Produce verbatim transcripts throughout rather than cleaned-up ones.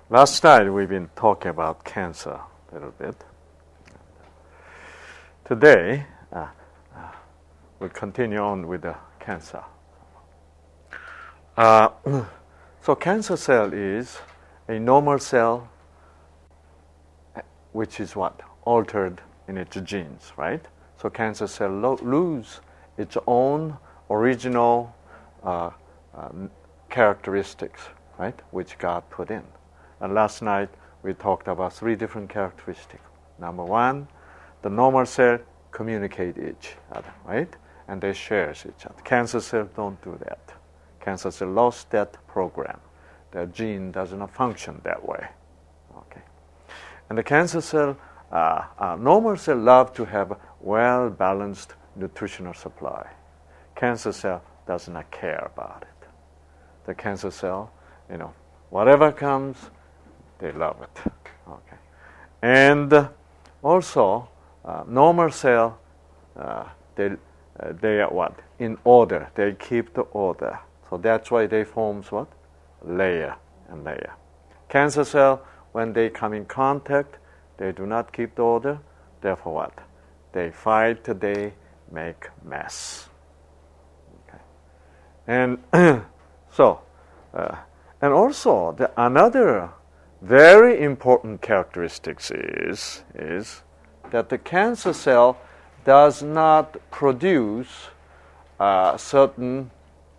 Last night we've been talking about cancer a little bit. Today uh, uh, we'll continue on with the cancer. Uh, so cancer cell is a normal cell which is what? Altered in its genes, right? So cancer cell lo- lose its own original uh, uh, characteristics, right? Which God put in. And last night we talked about three different characteristics. Number one, the normal cell communicate each other, right? And they share each other. Cancer cells don't do that. Cancer cell lost that program. Their gene does not function that way. Okay. And the cancer cell, uh, uh, normal cell love to have a well-balanced nutritional supply. Cancer cell does not care about it. The cancer cell, you know, whatever comes, they love it. Okay. And uh, also, uh, normal cell, uh, they uh, they are what? In order. They keep the order. So that's why they forms what? Layer and layer. Cancer cell, when they come in contact, they do not keep the order. Therefore what? They fight, they make mess. Okay. And so, uh, and also the another very important characteristics is, is that the cancer cell does not produce uh, certain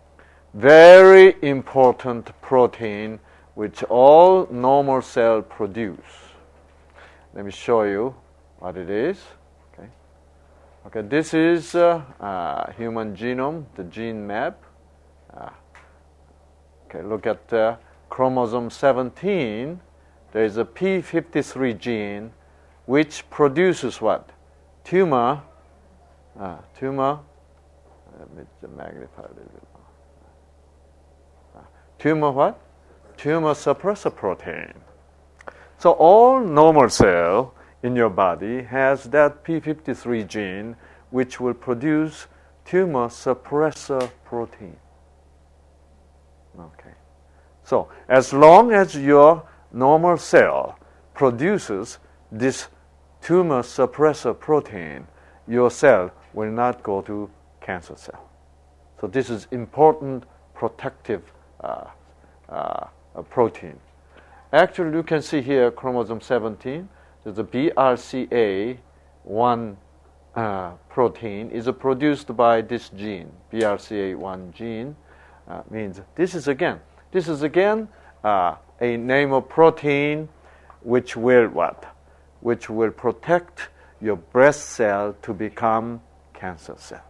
very important protein which all normal cells produce. Let me show you what it is. Okay, okay. This is uh, uh, human genome, the gene map. Uh, okay, look at uh, chromosome seventeen. There is a p fifty-three gene which produces what? Tumor. Uh, tumor. Let me magnify a little bit more. Uh, tumor what? Tumor suppressor protein. So all normal cell in your body has that p fifty-three gene which will produce tumor suppressor protein. Okay. So as long as your normal cell produces this tumor suppressor protein, your cell will not go to cancer cell. So this is important protective uh, uh, protein. Actually, you can see here chromosome seventeen. There's a B R C A one uh, protein is produced by this gene. B R C A one gene uh, means this is again. This is again uh, a name of protein which will what? Which will protect your breast cell to become cancer cell.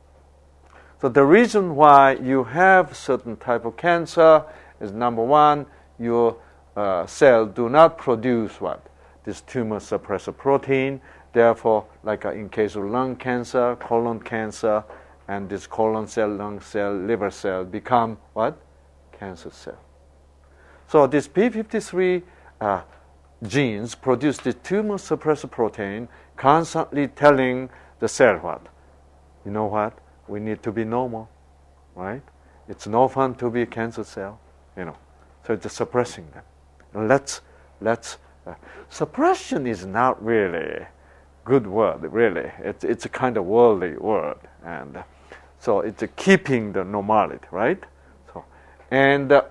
So the reason why you have certain type of cancer is number one, your uh, cell do not produce what? This tumor suppressor protein. Therefore, like uh, in case of lung cancer, colon cancer, and this colon cell, lung cell, liver cell become what? Cancer cell. So this p fifty-three uh, genes produce the tumor suppressor protein, constantly telling the cell what? You know what? We need to be normal, right? It's no fun to be a cancer cell, you know. So it's suppressing them. And let's let's uh, suppression is not really a good word, really. It's it's a kind of worldly word, and uh, so it's a keeping the normality, right? So and uh,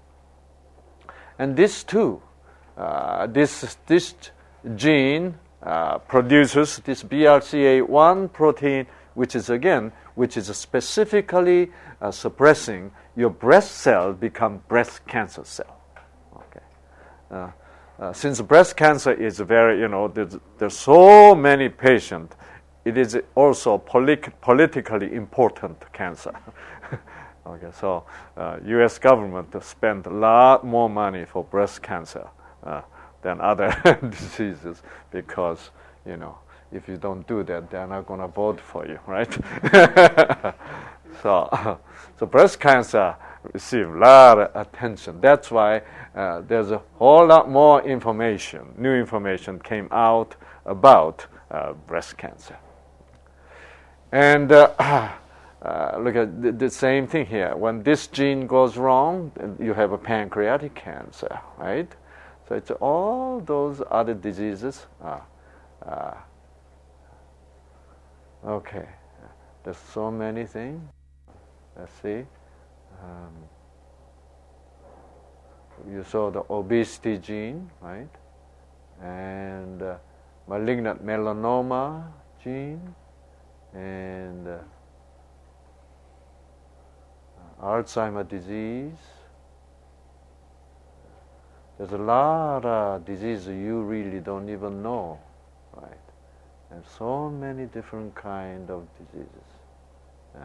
and this too, uh, this this gene uh, produces this B R C A one protein, which is again, which is specifically uh, suppressing your breast cell become breast cancer cell. Okay, uh, uh, since breast cancer is very, you know, there's, there's so many patients, it is also polit- politically important cancer. Okay, so uh, U S government spend a lot more money for breast cancer uh, than other diseases because, you know, if you don't do that, they're not going to vote for you, right? so, so breast cancer receive a lot of attention. That's why uh, there's a whole lot more information, new information came out about uh, breast cancer. And uh, uh, look at the, the same thing here. When this gene goes wrong, you have a pancreatic cancer, right? So it's all those other diseases. Ah, uh, okay, there's so many things. Let's see. Um, you saw the obesity gene, right? And uh, malignant melanoma gene, and uh, Alzheimer's disease. There's a lot of diseases you really don't even know, right? And so many different kind of diseases. Yeah.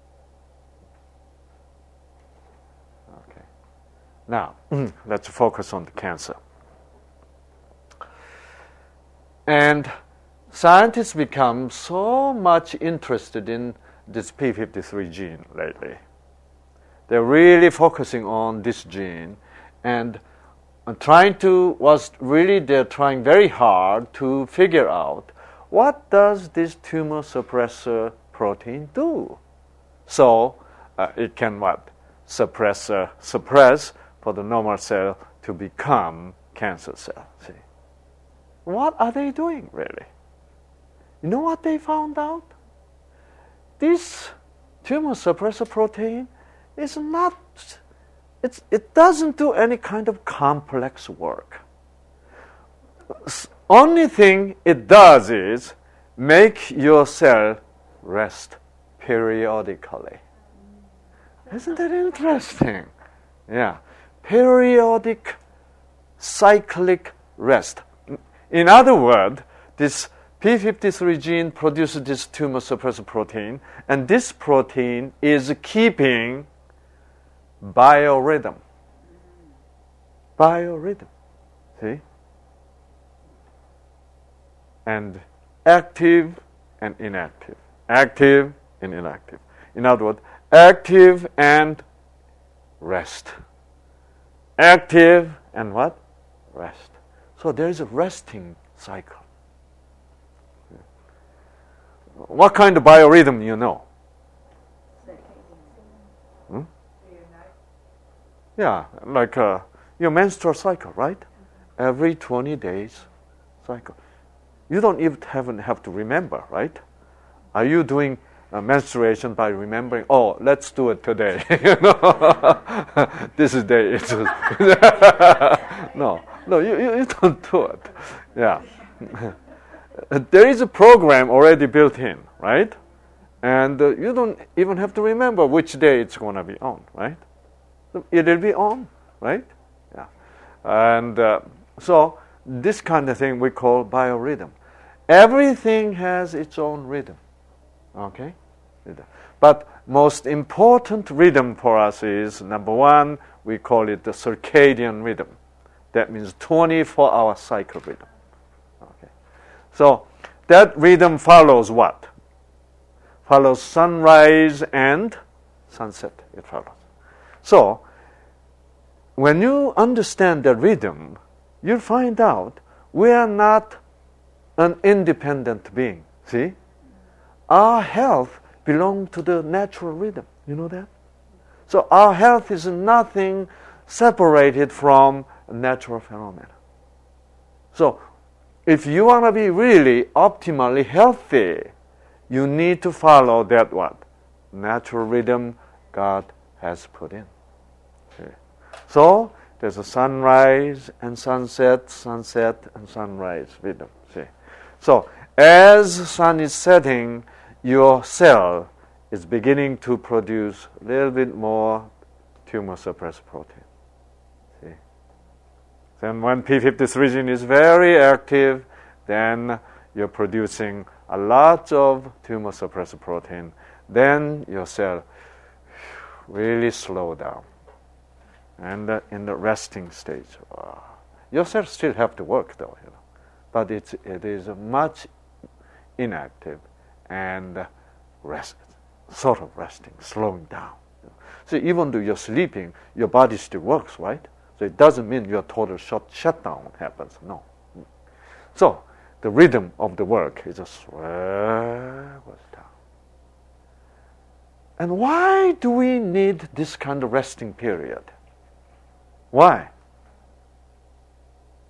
Okay. Now, let's focus on the cancer. And scientists become so much interested in this P fifty-three gene lately. They're really focusing on this gene and trying to, was really they're trying very hard to figure out what does this tumor suppressor protein do? So uh, it can what? Suppress, uh, suppress for the normal cell to become cancer cell. See? What are they doing, really? You know what they found out? This tumor suppressor protein is not, it's, it doesn't do any kind of complex work. Only thing it does is make your cell rest periodically. Isn't that interesting? Yeah. Periodic cyclic rest. In other words, this P fifty-three gene produces this tumor suppressor protein, and this protein is keeping biorhythm. Biorhythm. See? And active and inactive. Active and inactive. In other words, active and rest. Active and what? Rest. So there is a resting cycle. What kind of biorhythm you know? Hmm? Yeah, like uh, your menstrual cycle, right? Every twenty days cycle. You don't even have, have to remember, right? Are you doing uh, menstruation by remembering, oh, let's do it today? You know, this is day. It's no, no, you, you, you don't do it. Yeah. There is a program already built in, right? And uh, you don't even have to remember which day it's going to be on, right? It'll be on, right? Yeah. And uh, so this kind of thing we call biorhythm. Everything has its own rhythm, okay? But most important rhythm for us is, number one, we call it the circadian rhythm. That means twenty-four hour cycle rhythm. Okay. So that rhythm follows what? Follows sunrise and sunset. It follows. So when you understand the rhythm, you'll find out we are not an independent being. See? Our health belongs to the natural rhythm. You know that? So our health is nothing separated from natural phenomena. So if you want to be really optimally healthy, you need to follow that what? Natural rhythm God has put in. Okay. So there's a sunrise and sunset, sunset and sunrise rhythm. See? So as the sun is setting, your cell is beginning to produce a little bit more tumor suppressor protein. See? Then when P fifty-three gene is very active, then you're producing a lot of tumor suppressor protein. Then your cell really slow down. And uh, in the resting stage, wow. Your cells still have to work though, you know, but it's, it is much inactive and uh, rest, sort of resting, slowing down. You know. So even though you're sleeping, your body still works, right? So it doesn't mean your total shut shutdown happens. No. So the rhythm of the work is a swell goes down. And why do we need this kind of resting period? Why?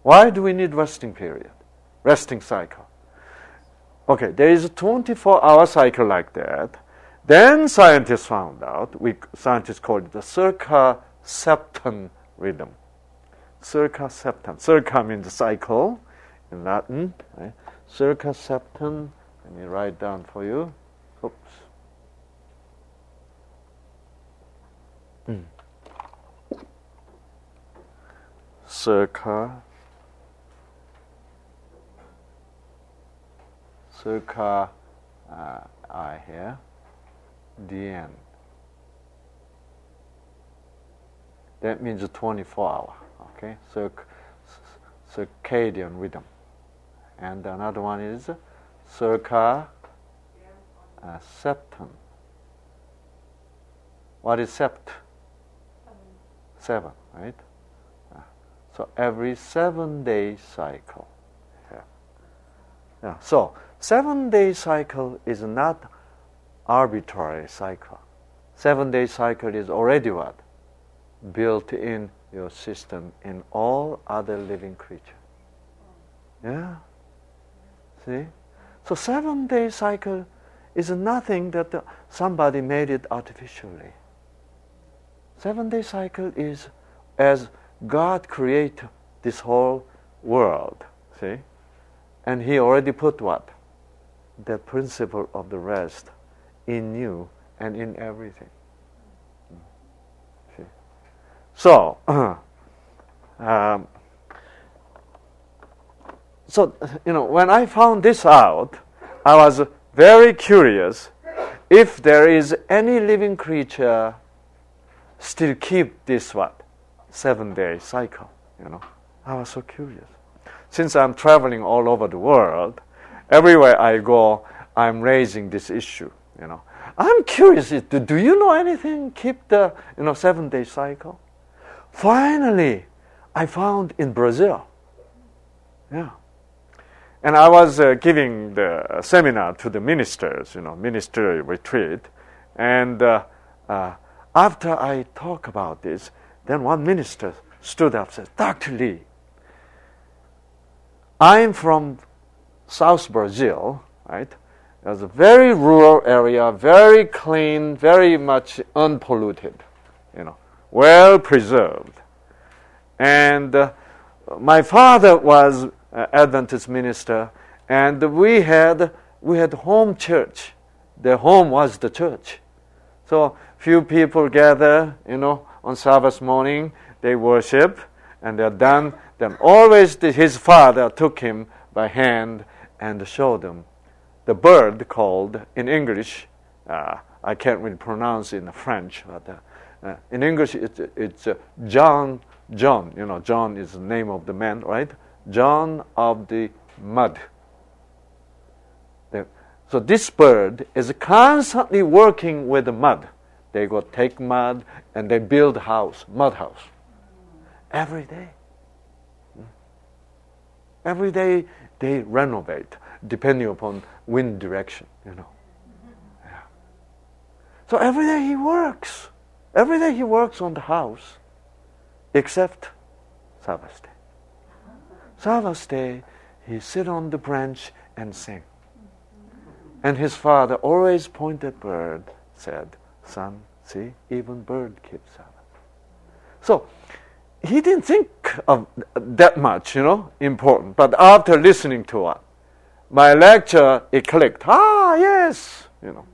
Why do we need resting period? Resting cycle. Okay, there is a twenty-four hour cycle like that. Then scientists found out, we scientists call it the circaseptan rhythm. Circaseptan. Circa means cycle in Latin. Right? Circaseptan. Let me write down for you. Oops. Mm. Circa. Circa. Uh, I here. D N. That means twenty-four hour. Okay, Circ- circadian rhythm. And another one is circa uh, septum. What is sept? Seven, right? Uh, so every seven day cycle. Yeah. Yeah. So seven day cycle is not arbitrary cycle. Seven day cycle is already what? Built in your system in all other living creatures. Yeah? See? So seven day cycle is nothing that the, somebody made it artificially. Seven day cycle is as God created this whole world. See? And He already put what? The principle of the rest in you and in everything. See? So, um, so you know, when I found this out, I was very curious if there is any living creature still keep this what seven day cycle. You know, I was so curious. Since I'm traveling all over the world, everywhere I go, I'm raising this issue. You know, I'm curious. Do, do you know anything keep the you know seven day cycle? Finally, I found in Brazil. Yeah, and I was uh, giving the seminar to the ministers. You know, ministerial retreat, and uh, uh, after I talk about this, then one minister stood up and said, "Doctor Lee, I'm from South Brazil, right? It's a very rural area, very clean, very much unpolluted, you know, well preserved. And uh, my father was an Adventist minister, and we had we had home church. The home was the church. So few people gather, you know, on Sabbath morning, they worship, and they're done. Then always the, his father took him by hand and showed him the bird called, in English, uh, I can't really pronounce it in French, but uh, uh, in English it's, it's uh, John, John, you know, John is the name of the man, right? John of the mud. The, so this bird is constantly working with the mud. They go take mud and they build house, mud house, every day. Every day they renovate, depending upon wind direction, you know. Yeah. So every day he works. Every day he works on the house, except Sabbath day. Sabbath day, he sit on the branch and sing. And his father always pointed bird, said, "Son, see, even bird keeps Sabbath." So he didn't think of that much, you know, important. But after listening to it, my lecture, it clicked. Ah, yes, you know.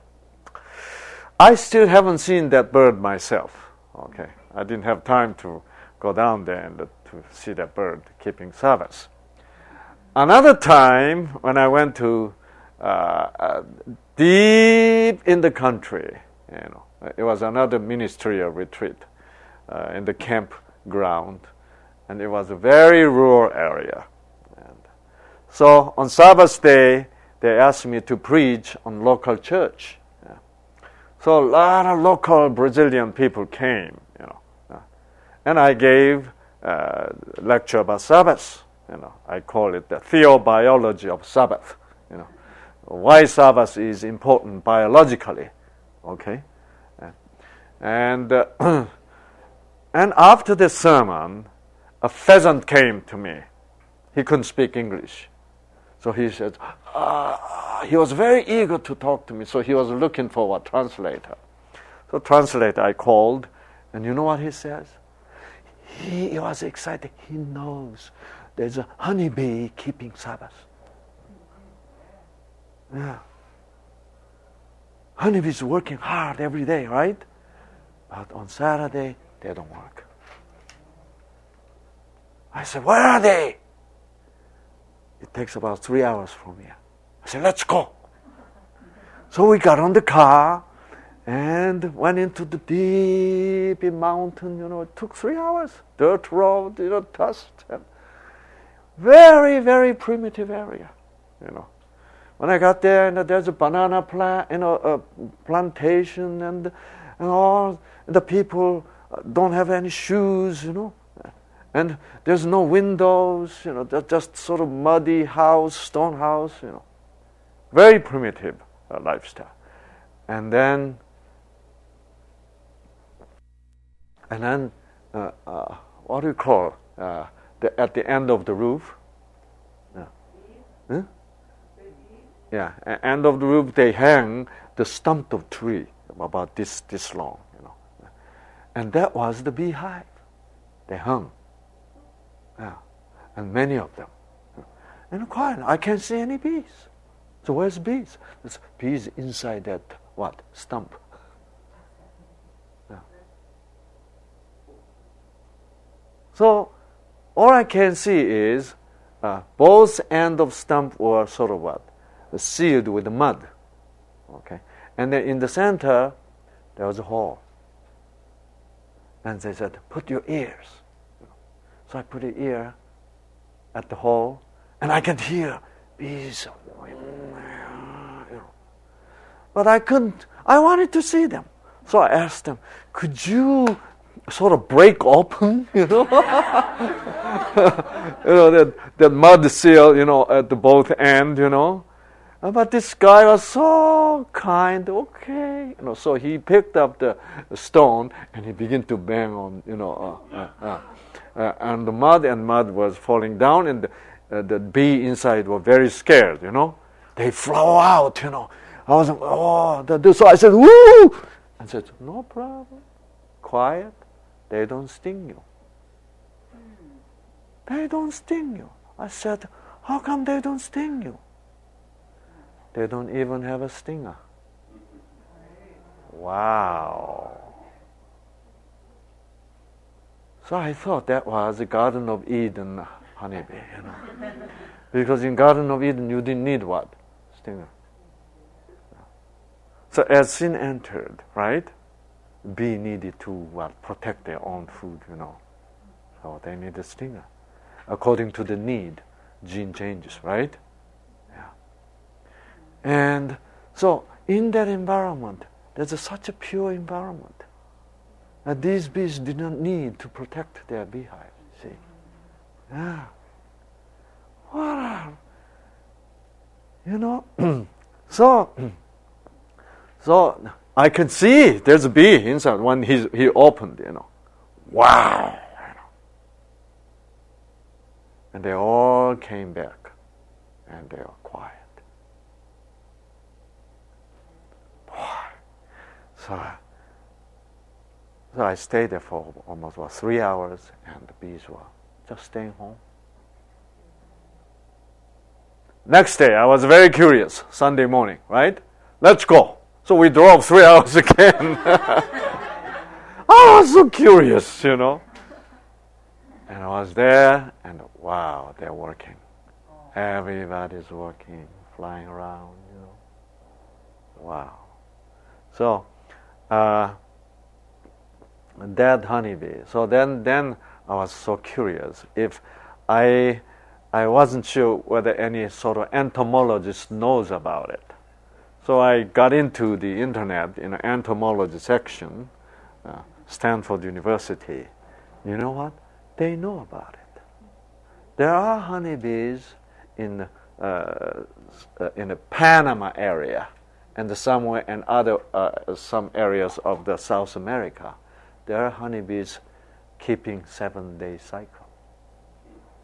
I still haven't seen that bird myself. Okay, I didn't have time to go down there and uh, to see that bird keeping Sabbath. Another time, when I went to uh, uh, deep in the country, you know, it was another ministerial retreat uh, in the campground, and it was a very rural area. And so on Sabbath day, they asked me to preach on local church. Yeah. So a lot of local Brazilian people came, you know, uh, and I gave a lecture about Sabbath. You know, I call it the theobiology of Sabbath. You know, why Sabbath is important biologically. Okay. And uh, and after the sermon, a pheasant came to me. He couldn't speak English. So he said, uh, he was very eager to talk to me, so he was looking for a translator. So translator I called, and you know what he says? He, he was excited. He knows there's a honeybee keeping Sabbath. Yeah. Honeybees working hard every day, right? But on Saturday, they don't work. I said, where are they? It takes about three hours from here. I said, let's go. So we got on the car and went into the deep mountain. You know, it took three hours. Dirt road, you know, dust. And very, very primitive area, you know. When I got there, you know, there's a banana plant, you know, a plantation, and and all the people don't have any shoes, you know, and there's no windows, you know, they're just sort of muddy house, stone house, you know, very primitive uh, lifestyle, and then and then uh, uh, what do you call uh, the, at the end of the roof? Yeah. Huh? Yeah, at end of the roof they hang the stump of tree about this this long, you know, and that was the beehive. They hung, yeah, and many of them, and quiet. I can't see any bees. So where's bees? There's bees inside that what stump. Yeah. So all I can see is uh, both end of stump were sort of what. Sealed with mud, okay, and then in the center there was a hole, and they said, "Put your ears." So I put the ear at the hole, and I could hear bees, you know. But I couldn't. I wanted to see them, so I asked them, "Could you sort of break open, you know, you know that that mud seal, you know, at the both end, you know?" But this guy was so kind, okay, you know. So he picked up the stone and he began to bang on, you know, uh, uh, uh, uh, and the mud and mud was falling down, and the, uh, the bee inside were very scared, you know. They flew out, you know. I was, oh, the, so I said, woo! I said, no problem, quiet. They don't sting you. They don't sting you. I said, how come they don't sting you? They don't even have a stinger. Wow. So I thought that was the Garden of Eden honeybee, you know. Because in Garden of Eden you didn't need what? Stinger. So as sin entered, right? Bee needed to what? Protect their own food, you know. So they need a stinger. According to the need, gene changes, right? And so in that environment, there's a, such a pure environment that these bees did not need to protect their beehive, see. Yeah. What are, you know, so, so I could see there's a bee inside when he's, he opened, you know. Wow! And they all came back and they were quiet. So, so I stayed there for almost what, three hours, and the bees were just staying home. Next day, I was very curious, Sunday morning, right? Let's go. So we drove three hours again. I was so curious, you know. And I was there, and wow, they're working. Everybody's working, flying around, you know. Wow. So, uh, that honeybee. So then, then I was so curious. If I, I wasn't sure whether any sort of entomologist knows about it. So I got into the internet in an entomology section, uh, Stanford University. You know what? They know about it. There are honeybees in uh, in the Panama area, and somewhere and other uh, some areas of the South America. There are honeybees keeping seven-day cycle.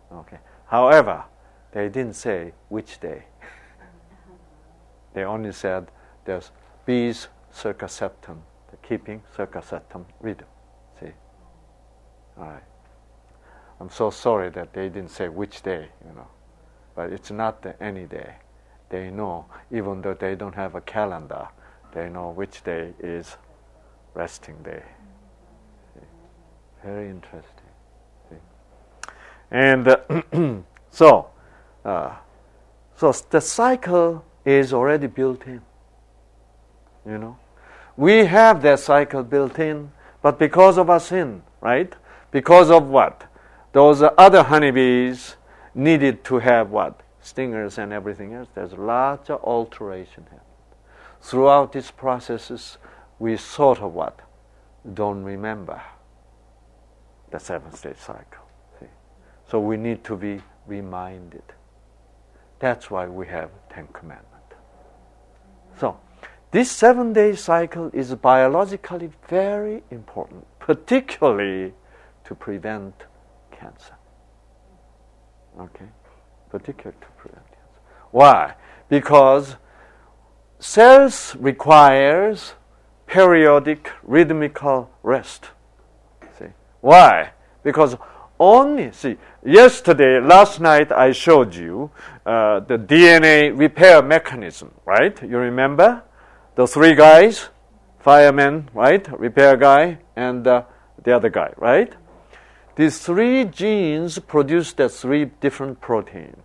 Okay. However, they didn't say which day. They only said there's bees circa septum, the keeping circa septum rhythm. See? All right. I'm so sorry that they didn't say which day, you know. But it's not the any day. They know, even though they don't have a calendar, they know which day is resting day. See? Very interesting. See? And uh, so, uh, so the cycle is already built in. You know, we have that cycle built in, but because of our sin, right? Because of what? Those other honeybees needed to have what? Stingers and everything else. There's lots of alteration happened. Throughout these processes, we sort of what? Don't remember the seven-stage cycle. See? So we need to be reminded. That's why we have Ten Commandments. So, this seven-day cycle is biologically very important, particularly to prevent cancer. Okay? Particularly to prevent cancer. Why? Because cells requires periodic rhythmical rest. See? Why? Because only, see, yesterday, last night I showed you uh, the D N A repair mechanism, right? You remember? The three guys, fireman, right? Repair guy, and uh, the other guy, right? These three genes produce the three different proteins.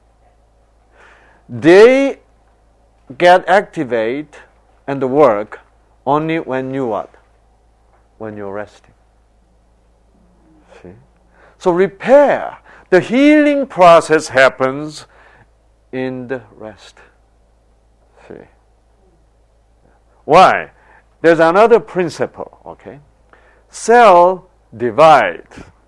They get activate and work only when you what? When you're resting. See? So repair, the healing process happens in the rest. See? Why? There's another principle, okay? Cell divide.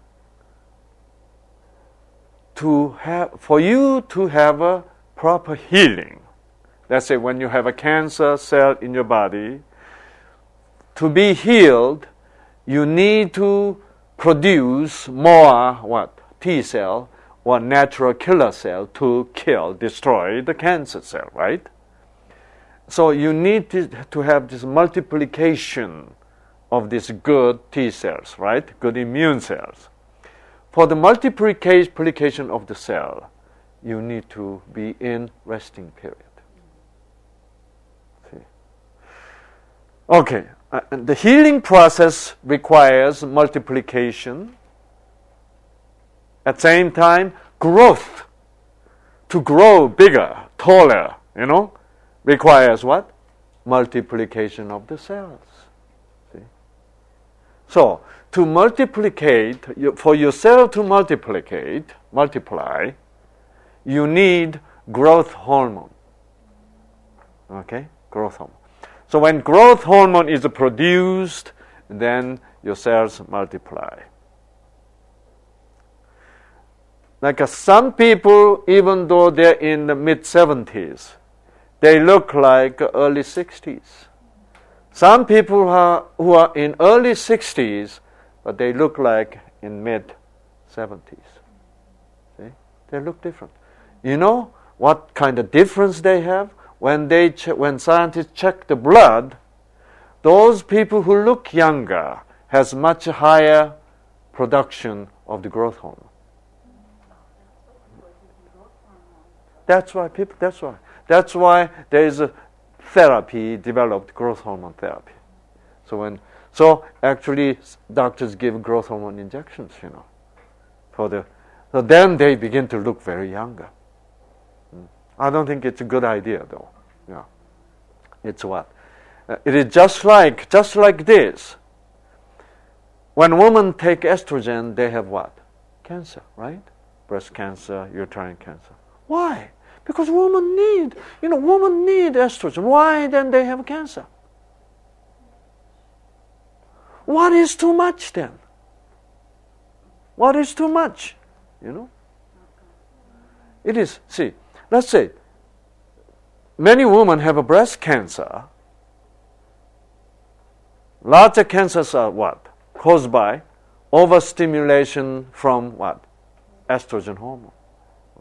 To have, for you to have a proper healing, let's say when you have a cancer cell in your body, to be healed, you need to produce more what? T cell or natural killer cell to kill, destroy the cancer cell, right? So you need to, to have this multiplication of these good T cells, right? Good immune cells. For the multiplication of the cell, you need to be in resting period. See? Okay, uh, the healing process requires multiplication. At the same time, growth. To grow bigger, taller, you know, requires what? Multiplication of the cells. See? So, to multiplicate, for your cell to multiplicate, multiply, you need growth hormone. Okay? Growth hormone. So when growth hormone is produced, then your cells multiply. Like uh, some people, even though they're in the mid-seventies, they look like early sixties. Some people are, who are in early sixties, but they look like in mid-seventies. See? They look different. You know what kind of difference they have? When they ch- when scientists check the blood, those people who look younger has much higher production of the growth hormone. That's why people. That's why. That's why there is a therapy developed, growth hormone therapy. So when so actually doctors give growth hormone injections, you know, for the so then they begin to look very younger. I don't think it's a good idea, though. Yeah, it's what? Uh, it is just like just like this. When women take estrogen, they have what? Cancer, right? Breast cancer, uterine cancer. Why? Because women need, you know, women need estrogen. Why then they have cancer? What is too much then? What is too much? You know? It is, see, let's say, many women have a breast cancer. Lots of cancers are what? Caused by overstimulation from what? Estrogen hormone.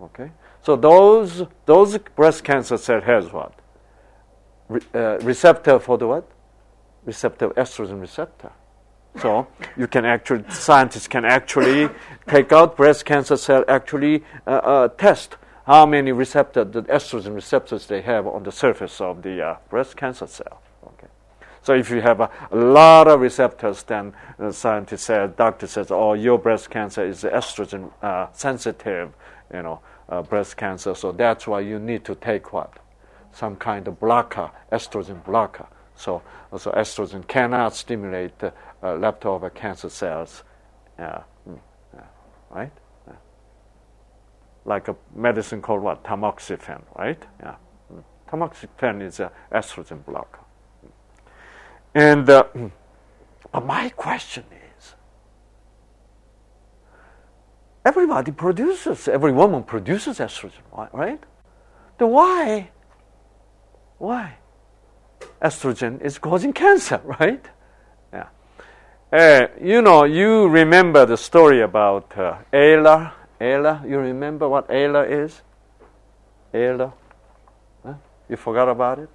Okay, so those those breast cancer cell has what? Re, uh, receptor for the what? Receptor estrogen receptor. So you can actually scientists can actually take out breast cancer cell, actually uh, uh, test how many receptor the estrogen receptors they have on the surface of the uh, breast cancer cell. Okay, so if you have a, a lot of receptors, then the scientist says, doctor says, oh, your breast cancer is estrogen uh, sensitive, you know, uh, breast cancer. So that's why you need to take what? Some kind of blocker, estrogen blocker. So, so estrogen cannot stimulate the uh, leftover cancer cells, uh, mm, uh, right? Uh, like a medicine called what? Tamoxifen, right? Yeah. Mm. Tamoxifen is an estrogen blocker. And uh, but my question is, everybody produces, every woman produces estrogen, right? Then why? Why? Estrogen is causing cancer, right? Yeah. Uh, you know, you remember the story about uh, Ayla. Ayla, you remember what Ayla is? Ayla? Huh? You forgot about it?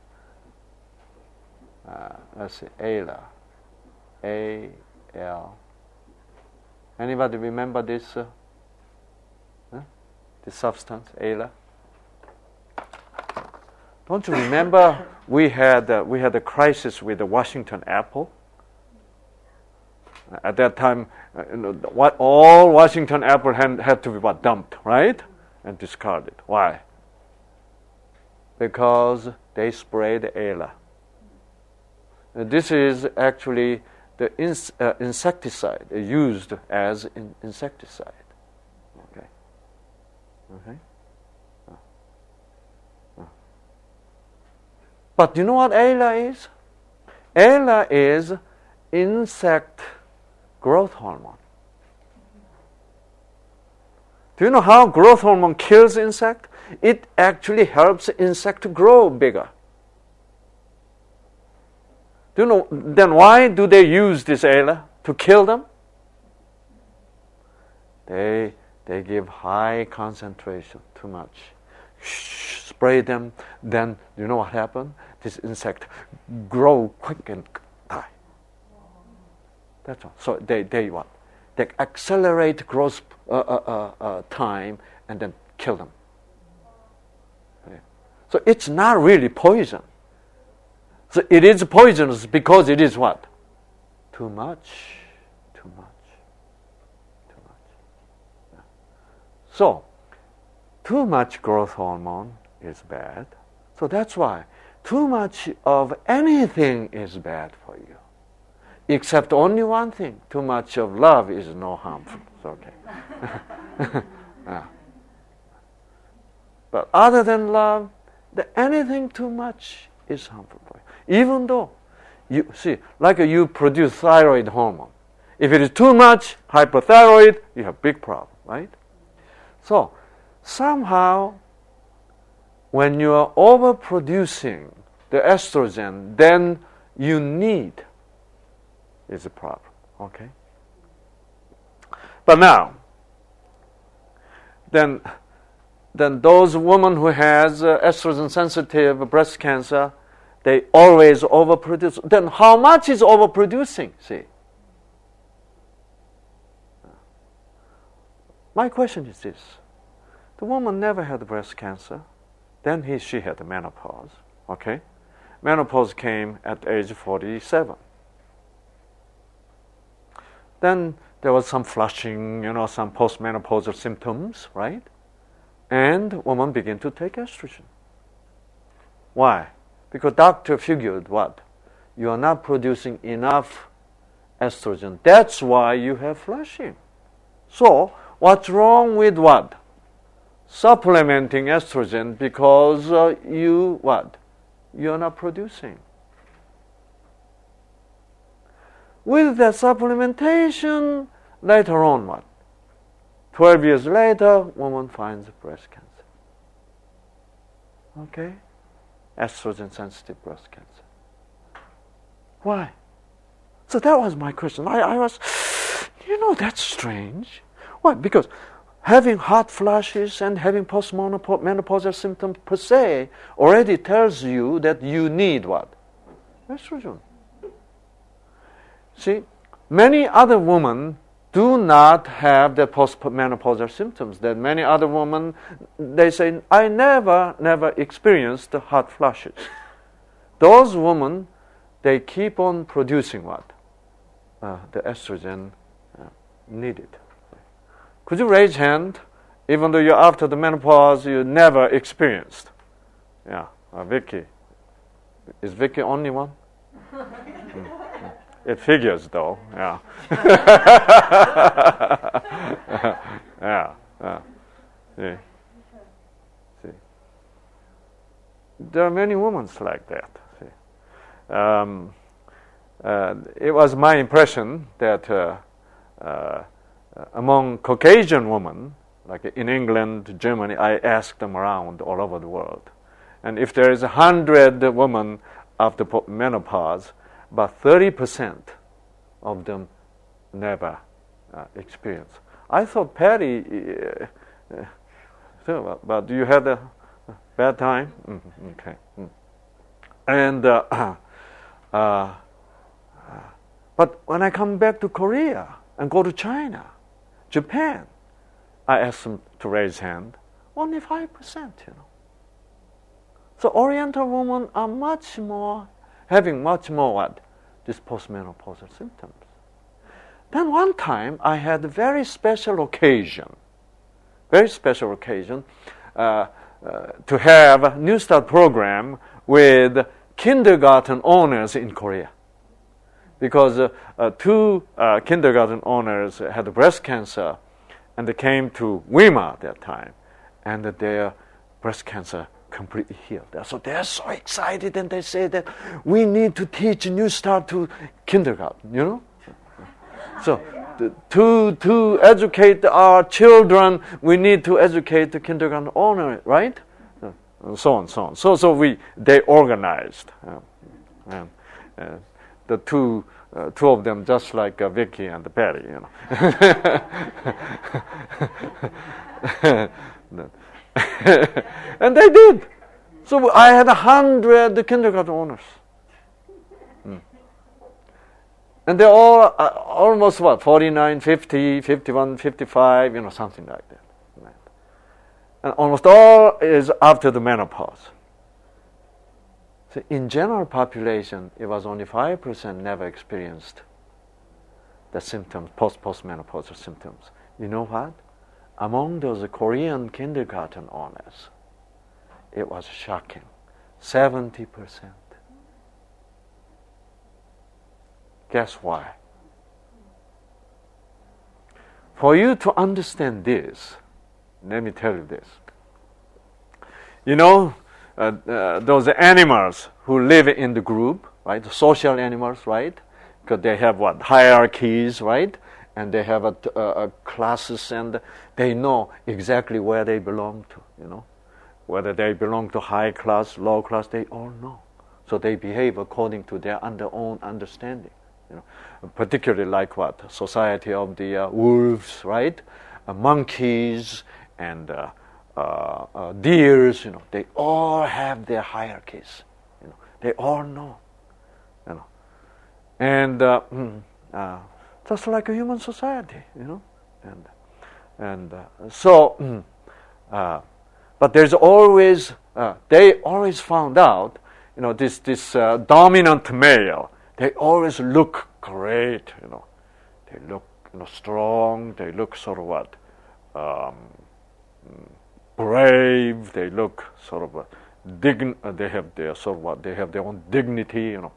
Uh, let's see, Ayla. A L. Anybody remember this? Uh, huh? This substance, Ayla? Don't you remember we had uh, we had a crisis with the Washington apple? At that time, uh, you know, what all Washington apple had, had to be what, dumped, right, and discarded. Why? Because they sprayed Ayla. Uh, this is actually the ins- uh, insecticide uh, used as in- insecticide. Okay. Okay. But you know what Ayla is? Ayla is insect growth hormone. Do you know how growth hormone kills insect? It actually helps insect to grow bigger. Do you know, then why do they use this Ayla? To kill them? They, they give high concentration, too much. Spray them, then you know what happened? This insect grow quick and die. That's all. So they, they what? They accelerate growth uh, uh, uh, time and then kill them. Okay. So it's not really poison. So it is poisonous because it is what? Too much. Too much. Too much. Yeah. So too much growth hormone is bad. So that's why too much of anything is bad for you. Except only one thing. Too much of love is no harmful. It's okay. Yeah. But other than love, the anything too much is harmful for you. Even though, you see, like you produce thyroid hormone. If it is too much hypothyroid, you have big problem, right? So, somehow, when you are overproducing the estrogen, then you need is a problem, okay? But now, then, then those women who has uh, estrogen-sensitive breast cancer, they always overproduce. Then how much is overproducing, see? My question is this. The woman never had breast cancer. Then he, she had the menopause, okay? Menopause came at age forty-seven. Then there was some flushing, you know, some postmenopausal symptoms, right? And woman began to take estrogen. Why? Because doctor figured what? You are not producing enough estrogen. That's why you have flushing. So, what's wrong with what? Supplementing estrogen because uh, you, what? You're not producing. With that supplementation, later on what? Twelve years later, woman finds breast cancer. Okay? Estrogen-sensitive breast cancer. Why? So that was my question. I, I was, you know, that's strange. Why? Because having hot flashes and having postmenopausal symptoms per se already tells you that you need what? Estrogen. See, many other women do not have the postmenopausal symptoms. That many other women, they say, I never, never experienced the hot flashes. Those women, they keep on producing what? Uh, the estrogen uh, needed. Could you raise hand, even though you're after the menopause, you never experienced? Yeah, uh, Vicky. Is Vicky only one? mm. It figures, though. Yeah. yeah. yeah. See. See. There are many women like that. See. Um, uh, it was my impression that uh, uh, among Caucasian women, like in England, Germany, I asked them around all over the world. And if there is a hundred women after menopause, about thirty percent of them never uh, experience. I thought, Patty, uh, uh, but you had a bad time? Mm-hmm. Okay. Mm. And, uh, uh, uh, but when I come back to Korea and go to China, Japan, I ask them to raise hand, only five percent, you know. So Oriental women are much more, having much more what? These postmenopausal symptoms. Then one time I had a very special occasion, very special occasion, uh, uh, to have a New Start program with kindergarten owners in Korea. Because uh, uh, two uh, kindergarten owners had breast cancer, and they came to WIMA at that time, and their breast cancer completely healed. So they're so excited, and they say that we need to teach New Start to kindergarten, you know? So to, to educate our children, we need to educate the kindergarten owner, right? And so on, so on. So, so we, they organized. Uh, and, uh, the two, uh, two of them, just like uh, Vicky and Patty, you know. And they did. So I had a hundred kindergarten owners. Mm. And they're all uh, almost what, forty-nine, fifty, fifty-one, fifty-five, you know, something like that. Right. And almost all is after the menopause. So in general population, it was only five percent never experienced the symptoms, post-postmenopausal symptoms. You know what? Among those Korean kindergarten owners, it was shocking. seventy percent. Guess why? For you to understand this, let me tell you this. You know, uh, uh, those animals who live in the group, right? The social animals, right? Because they have what? Hierarchies, right? And they have a, a, a classes, and they know exactly where they belong to, you know. Whether they belong to high class, low class, they all know. So they behave according to their under own understanding, you know. Particularly like what? Society of the uh, wolves, right? Uh, monkeys and uh, uh, uh, deers, you know. They all have their hierarchies, you know. They all know, you know. And uh, uh, just like a human society, you know. And and uh, so, uh, but there's always, uh, they always found out, you know, this this uh, dominant male, they always look great, you know. They look, you know, strong. They look sort of what, um, brave. They look sort of uh, dign. Uh, they have their sort of what. They have their own dignity, you know,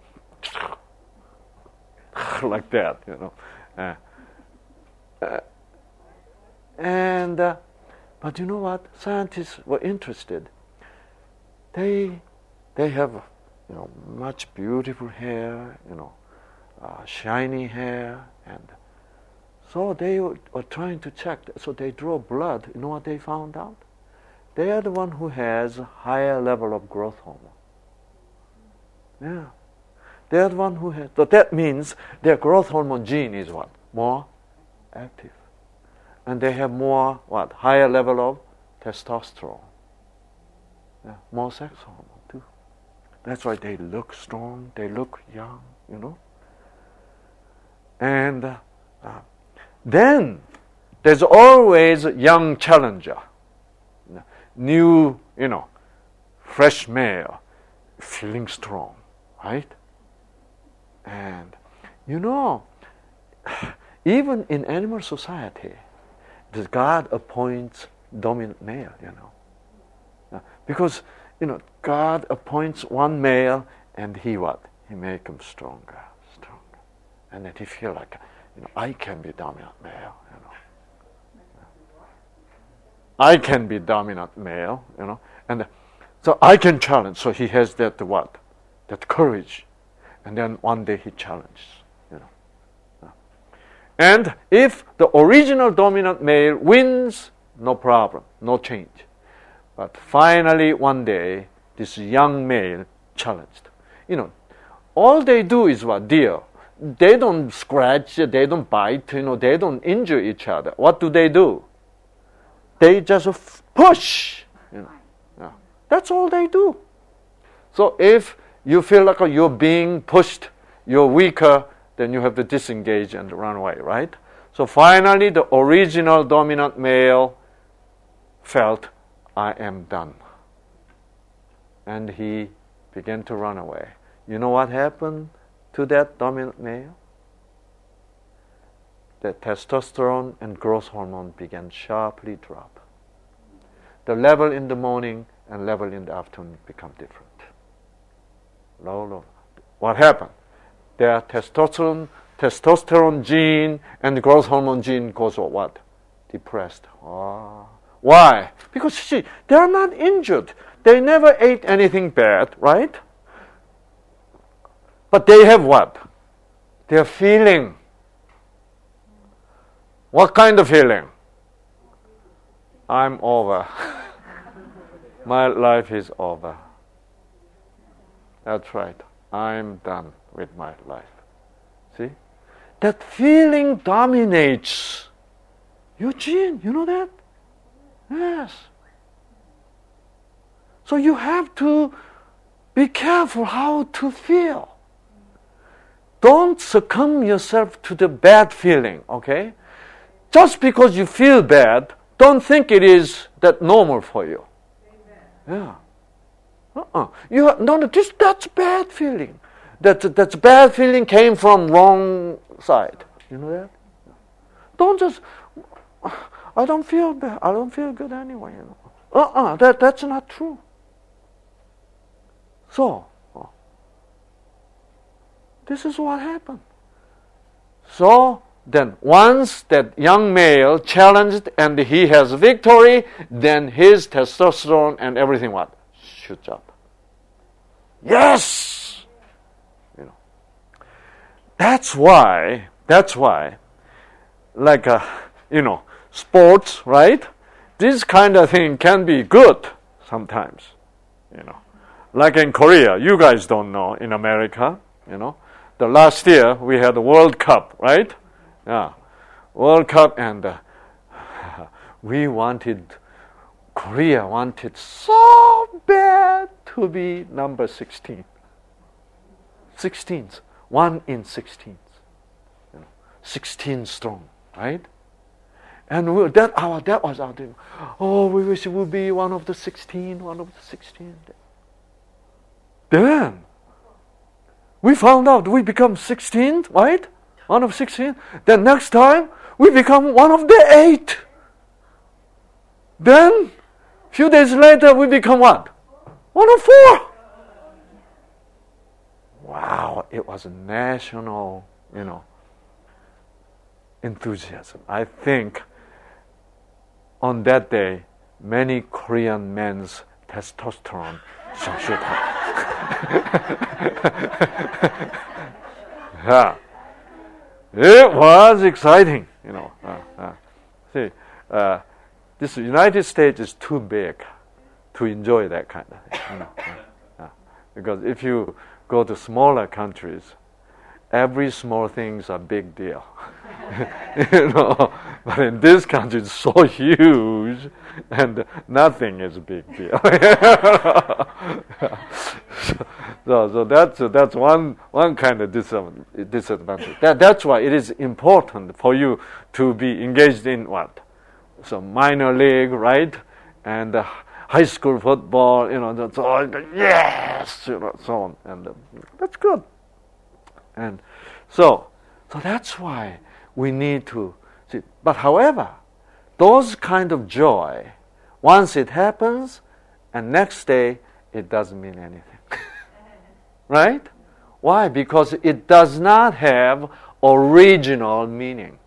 like that, you know. Uh, uh, and uh, but you know what? Scientists were interested. They they have, you know, much beautiful hair, you know, uh, shiny hair, and so they were, were trying to check. So they draw blood. You know what they found out? They are the one who has a higher level of growth hormone. Yeah, they are the one who has. So that means their growth hormone gene is what? More active. and they have more, what, higher level of testosterone. Yeah, more sex hormone too. That's why they look strong, they look young, you know. And uh, uh, then there's always a young challenger, new, you know, fresh male, feeling strong, right? And, you know, even in animal society, the God appoints dominant male, you know. Uh, because, you know, God appoints one male and he what? He makes him stronger, stronger. And then he feel like, you know, I can be dominant male, you know. I can be dominant male, you know. And uh, so I can challenge. So he has that what? That courage. And then one day he challenges, you know. And if the original dominant male wins, no problem, no change. But finally, one day, this young male challenged. You know, all they do is what? Deal. They don't scratch, they don't bite, you know, they don't injure each other. What do they do? They just push, you know. Yeah. That's all they do. So if you feel like you're being pushed, you're weaker, then you have to disengage and run away, right? So finally, the original dominant male felt, I am done. And he began to run away. You know what happened to that dominant male? The testosterone and growth hormone began sharply drop. The level in the morning and level in the afternoon become different. Low, low. What happened? Their testosterone, testosterone gene and growth hormone gene goes what? Depressed. Oh. Why? Because see, they are not injured. They never ate anything bad, right? But they have what? They are feeling. What kind of feeling? I'm over. My life is over. That's right. I'm done with my life. See? That feeling dominates your gene. You know that? Yes. So you have to be careful how to feel. Don't succumb yourself to the bad feeling, okay? Just because you feel bad, don't think it is that normal for you. Amen. Yeah. Uh-uh. You have, no, no, this, that's bad feeling. That, that's bad feeling came from wrong side. You know that? Don't just, I don't feel bad. I don't feel good anyway. You know. Uh-uh, that, that's not true. So, this is what happened. So, then once that young male challenged and he has victory, then his testosterone and everything what? Shoots up. Yes! You know. That's why, that's why, like, uh, you know, sports, right? This kind of thing can be good sometimes, you know. Like in Korea, you guys don't know, in America, you know. The last year, we had the World Cup, right? Yeah, World Cup, and uh, we wanted, Korea wanted so bad to be number sixteen. sixteenth, one in sixteen. You know, sixteen strong, right? And we, that, our, that was our dream. Oh, we wish we would be one of the sixteen, one of the sixteen. Then, we found out we become sixteenth, right? One of sixteen. Then next time, we become one of the eight. Then, a few days later, we become what? One of four. Wow, it was a national, you know, enthusiasm. I think on that day, many Korean men's testosterone shoot up. Yeah. It was exciting, you know. Uh, uh. See, uh, this United States is too big to enjoy that kind of thing. You know? uh, uh. Because if you go to smaller countries, every small thing is a big deal. You know, but in this country it's so huge, and nothing is a big deal. so, so that's that's one one kind of disadvantage. That that's why it is important for you to be engaged in what, so minor league, right, and uh, high school football. You know, that's all. Yes, you know, so on, and uh, that's good. And so, so that's why we need to see. But however, those kind of joy, once it happens, and next day it doesn't mean anything. Right? Why? Because it does not have original meaning.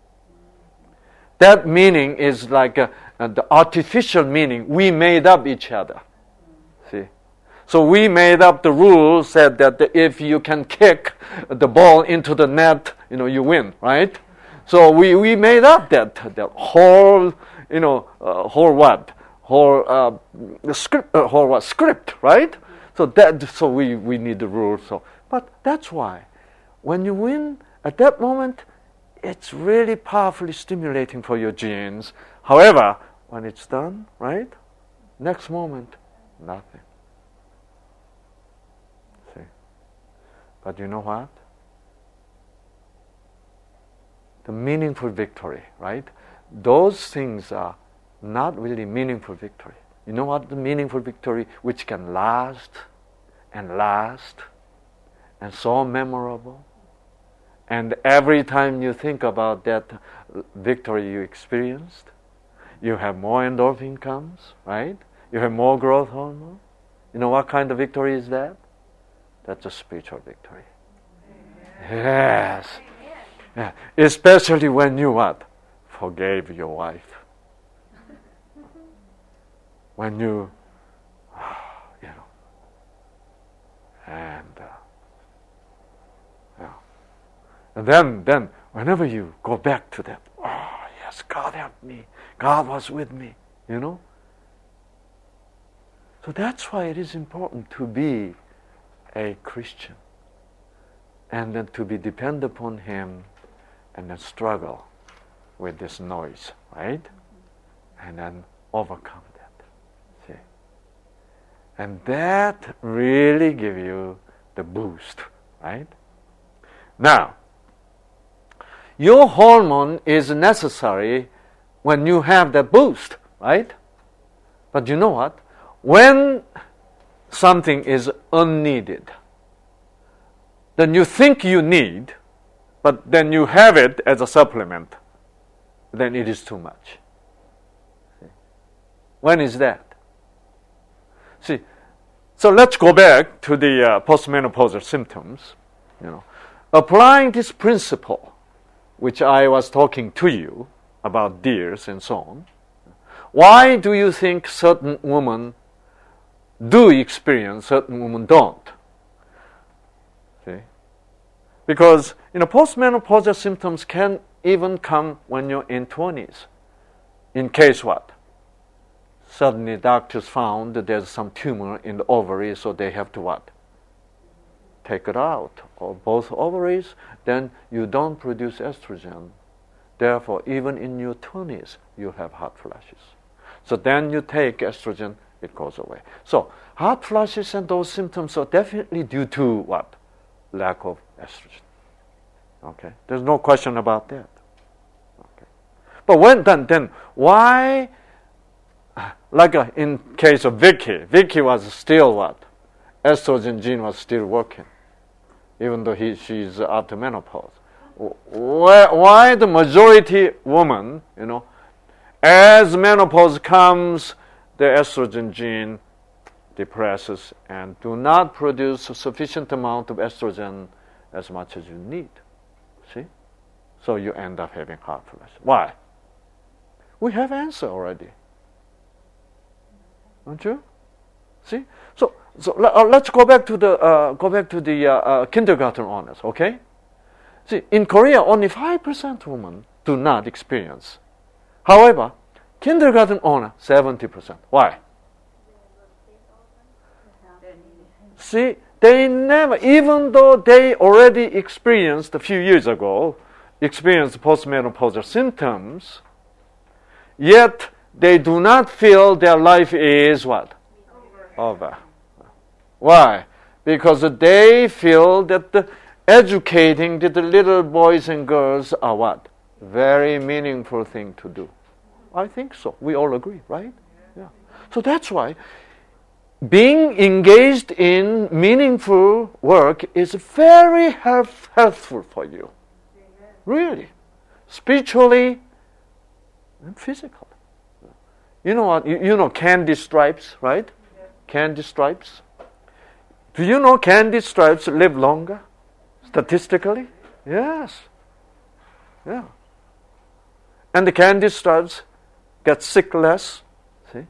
That meaning is like a, a, the artificial meaning. We made up each other. See? So we made up the rule, said that if you can kick the ball into the net, you know, you win, right? So we, we made up that that whole, you know, uh, whole what, whole uh, script, uh, whole what script, right? So that so we, we need the rule. So, but that's why, when you win at that moment, it's really powerfully stimulating for your genes. However, when it's done, right, next moment, nothing. But you know what? The meaningful victory, right? Those things are not really meaningful victory. You know what the meaningful victory, which can last and last and so memorable? And every time you think about that victory you experienced, you have more endorphin comes, right? You have more growth hormone. You know what kind of victory is that? That's a spiritual victory. Amen. Yes. Amen. Yeah. Especially when you what? Forgave your wife. When you, you know, and, uh, yeah. And then, then, whenever you go back to that, oh, yes, God helped me. God was with me, you know. So that's why it is important to be a Christian, and then to be dependent upon Him, and then struggle with this noise, right? And then overcome that. See? And that really give you the boost, right? Now, your hormone is necessary when you have that boost, right? But you know what? When something is unneeded, then you think you need, but then you have it as a supplement, then it is too much. See? When is that? See, so let's go back to the uh, postmenopausal symptoms. You know, applying this principle, which I was talking to you about deers and so on. Why do you think certain women do experience, certain women don't? See? Because, you know, postmenopausal symptoms can even come when you're in twenties. In case what? Suddenly doctors found that there's some tumor in the ovary, so they have to what? Take it out, or both ovaries, then you don't produce estrogen. Therefore, even in your twenties, you have hot flashes. So then you take estrogen, it goes away. So hot flashes and those symptoms are definitely due to what? Lack of estrogen. Okay, there's no question about that. Okay, but when then then why? Like uh, in case of Vicky, Vicky was still what? Estrogen gene was still working, even though he she's after menopause. Why, why the majority woman, you know, as menopause comes, the estrogen gene depresses and do not produce a sufficient amount of estrogen as much as you need. See? So you end up having hot flashes. Why? We have answer already. Don't you? See? So so uh, let's go back to the uh, go back to the uh, uh, kindergarten honors, okay? See, in Korea, only five percent women do not experience. However, kindergarten honor, seventy percent. Why? See, they never, even though they already experienced a few years ago, experienced postmenopausal symptoms, yet they do not feel their life is what? Over. Over. Why? Because they feel that the educating the little boys and girls are what? Very meaningful thing to do. I think so. We all agree, right? Yeah. So that's why being engaged in meaningful work is very health, healthful for you. Really. Spiritually and physically. You know what? You, you know candy stripes, right? Candy stripes. Do you know candy stripes live longer? Statistically? Yes. Yeah. And the candy stripes get sick less. See?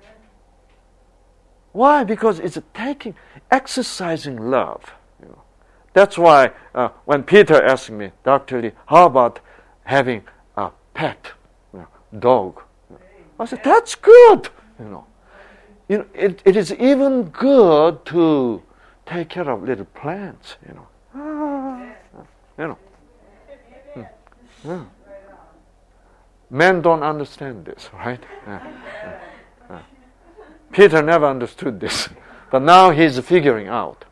Why? Because it's taking, exercising love. You know. That's why uh, when Peter asked me, Doctor Lee, how about having a pet, you know, dog? I said, that's good. You know, you know, it, it is even good to take care of little plants. You know, ah, you know. Hmm. Yeah. Men don't understand this, right? Yeah. Yeah. Yeah. Peter never understood this, but now he's figuring out.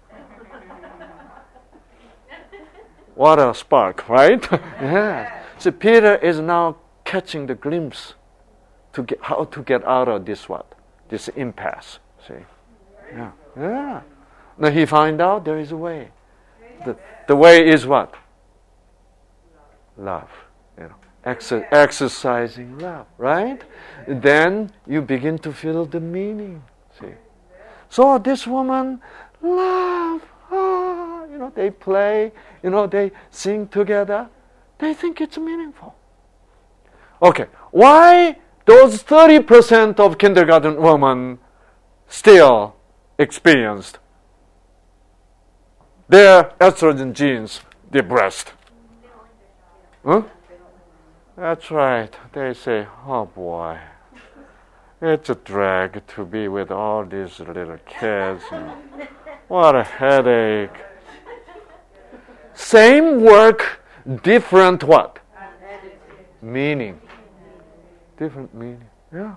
What a spark, right? Yeah. So Peter is now catching the glimpse to get how to get out of this what? This impasse. See? Yeah. Yeah. Now he find out there is a way. The, the way is what? Love. You know, exer- exercising love, right? Then you begin to feel the meaning. See? So this woman, love, ah, you know, they play, you know, they sing together. They think it's meaningful. Okay, why those thirty percent of kindergarten women still experienced their estrogen genes depressed? Huh? That's right. They say, oh boy, it's a drag to be with all these little kids. What a headache. Same work, different what? Meaning. Different meaning. Yeah.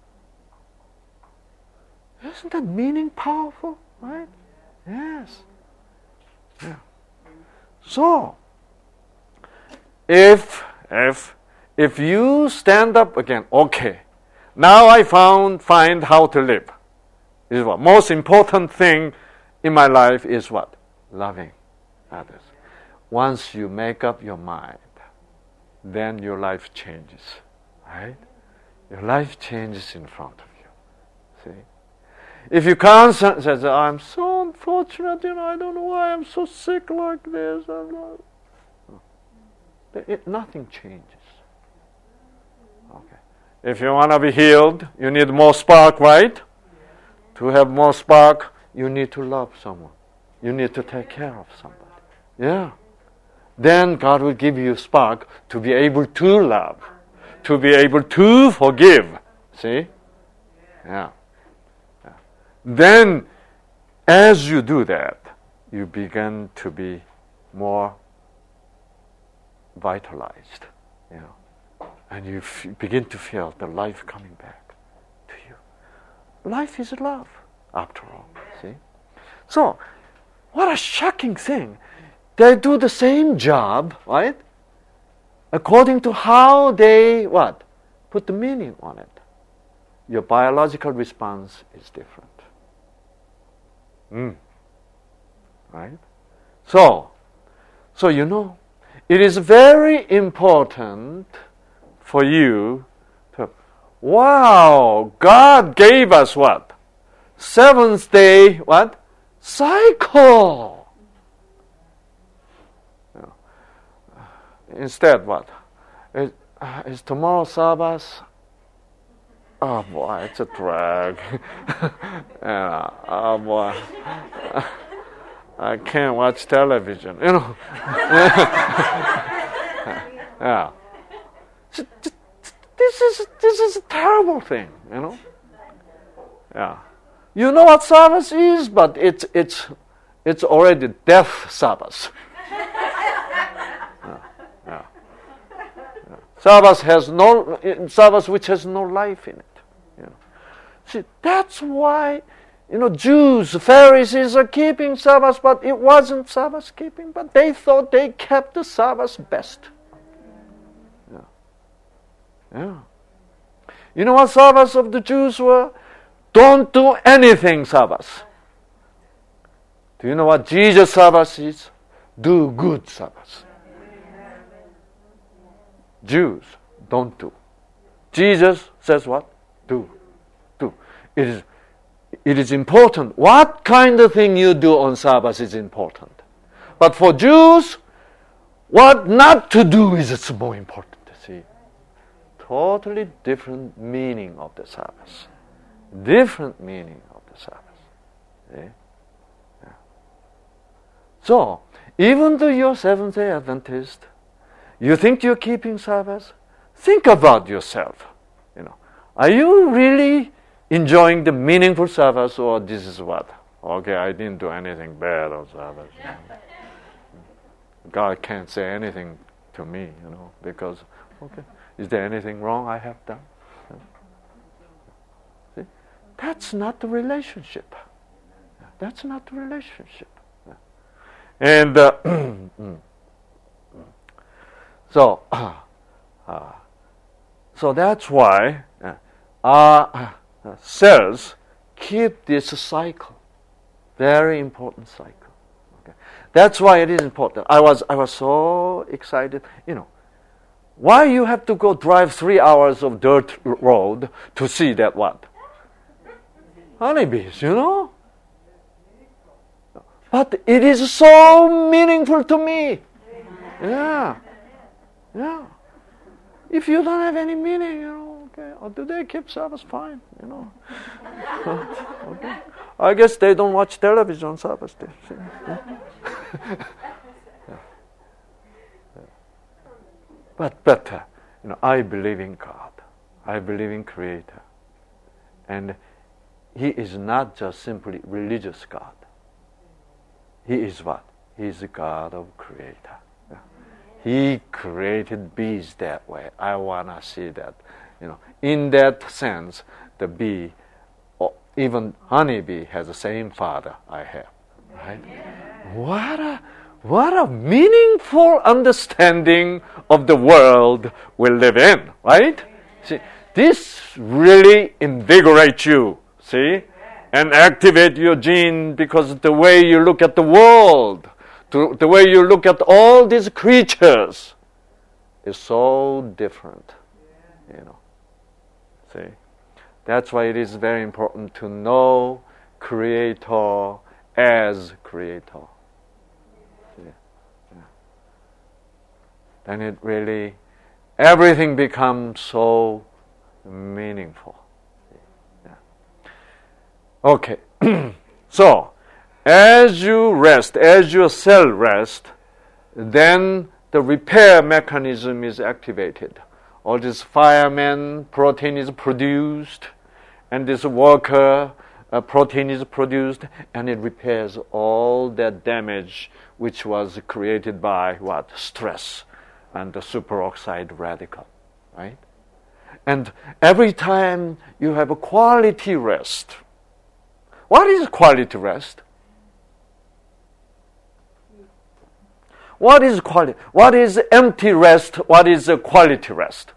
Isn't that meaning powerful? Right? Yes. Yeah. So, if if if you stand up again, okay. Now I found find how to live. Is what most important thing in my life is what? Loving others. Once you make up your mind, then your life changes. Right? Your life changes in front of you. See? If you constantly say, I'm so unfortunate, you know, I don't know why I'm so sick like this. I'm not. It, nothing changes. Okay. If you want to be healed, you need more spark, right? To have more spark, you need to love someone. You need to take care of somebody. Yeah. Then God will give you spark to be able to love, to be able to forgive. See? Yeah. Yeah. Then, as you do that, you begin to be more vitalized, you know, and you f- begin to feel the life coming back to you. Life is love, after all. See? So, what a shocking thing. They do the same job, right? According to how they, what? Put the meaning on it. Your biological response is different. Mm. Right? So, so you know, it is very important for you to, wow, God gave us what? Seventh day, what? Cycle. You know, instead, what? Is, uh, is tomorrow Sabbath? Oh boy, it's a drag. Yeah, oh boy. I can't watch television, you know. Yeah. This is this is a terrible thing, you know. Yeah. You know what Sabbath is, but it's it's it's already death Sabbath. yeah, yeah. Yeah. Sabbath has no Sabbath which has no life in it. You know. See, that's why, you know, Jews, Pharisees are keeping Sabbath, but it wasn't Sabbath keeping, but they thought they kept the Sabbath best. Yeah. Yeah. You know what Sabbath of the Jews were? Don't do anything Sabbath. Do you know what Jesus' Sabbath is? Do good Sabbath. Jews don't do. Jesus says what? Do. Do. It is, it is important. What kind of thing you do on Sabbath is important. But for Jews, what not to do is it's more important. See? Totally different meaning of the Sabbath. Different meaning of the Sabbath. See? Yeah. So, even though you're Seventh-day Adventist, you think you're keeping Sabbath, think about yourself. You know, are you really enjoying the meaningful Sabbath, or this is what? Okay, I didn't do anything bad on Sabbath. You know. God can't say anything to me, you know, because, okay, is there anything wrong I have done? See? That's not the relationship. That's not the relationship. And uh, so, uh, uh, so that's why uh, our uh, cells keep this cycle, very important cycle. Okay? That's why it is important. I was I was so excited. You know, why you have to go drive three hours of dirt road to see that what? Honeybees, you know. But it is so meaningful to me. Yeah. Yeah. If you don't have any meaning, you know, okay, or do they keep Sabbath? Fine, you know. Okay. I guess they don't watch television on Sabbath day. Yeah. Yeah. Yeah. But, but uh, you know, I believe in God. I believe in Creator. And He is not just simply religious God. He is what? He is the God of Creator. Yeah. He created bees that way. I want to see that. You know, in that sense, the bee, or even honeybee, has the same father I have. Right? What a what a meaningful understanding of the world we live in. Right? See, this really invigorates you. See? And activate your gene, because the way you look at the world, to, the way you look at all these creatures is so different. You know. See? That's why it is very important to know Creator as Creator. See? Yeah. Then it really, everything becomes so meaningful. Okay, so as you rest, as your cell rests, then the repair mechanism is activated. All this fireman protein is produced, and this worker uh, protein is produced, and it repairs all that damage which was created by what? Stress and the superoxide radical, right? And every time you have a quality rest. What is quality rest? What is quality? What is empty rest? What is a quality rest?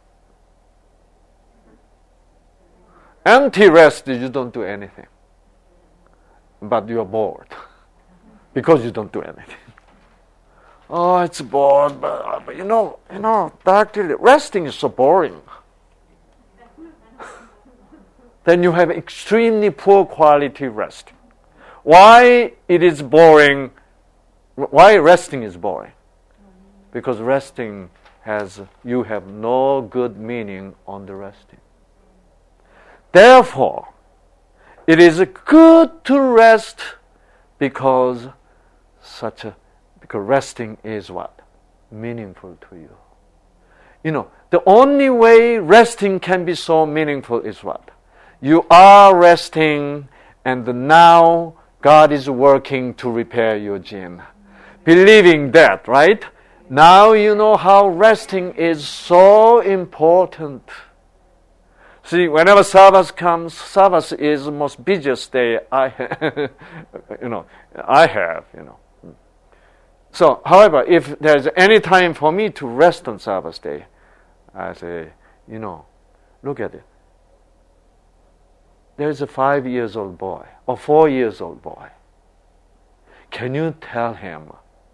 Empty rest is you don't do anything. But you're bored. Because you don't do anything. Oh, it's bored, but, but you know, you know, actually resting is so boring. Then you have extremely poor quality rest. Why it is boring? Why resting is boring? Because resting has, you have no good meaning on the resting. Therefore, it is good to rest because such a, because resting is what? Meaningful to you. You know, the only way resting can be so meaningful is what? You are resting, and now God is working to repair your gene. Believing that, right? Now you know how resting is so important. See, whenever Sabbath comes, Sabbath is the most busiest day I, you know, I have, you know. So, however, if there's any time for me to rest on Sabbath day, I say, you know, look at it. There's a five years old boy or four years old boy. Can you tell him,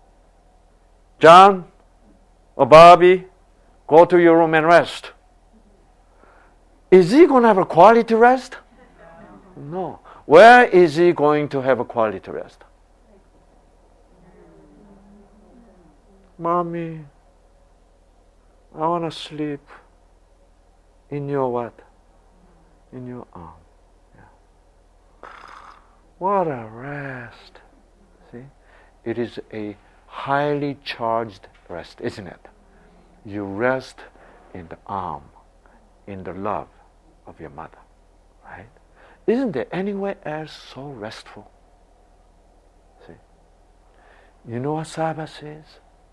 John or Bobby, go to your room and rest? Is he going to have a quality rest? No. Where is he going to have a quality rest? Mommy, I want to sleep in your what? In your arm. Yeah. What a rest. See? It is a highly charged rest, isn't it? You rest in the arm, in the love of your mother, right? Isn't there anywhere else so restful? See? You know what Sabbath is?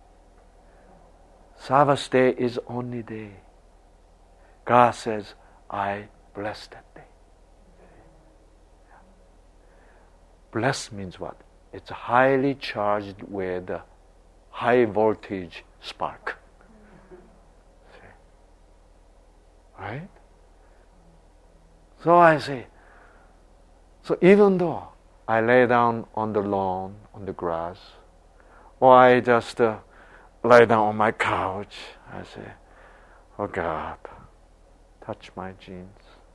Sabbath day is only day. God says, I bless that day. Yeah. Bless means what? It's highly charged with a high voltage spark. See? Right? So I say, so even though I lay down on the lawn, on the grass, or I just uh, lay down on my couch, I say, oh God, touch my genes.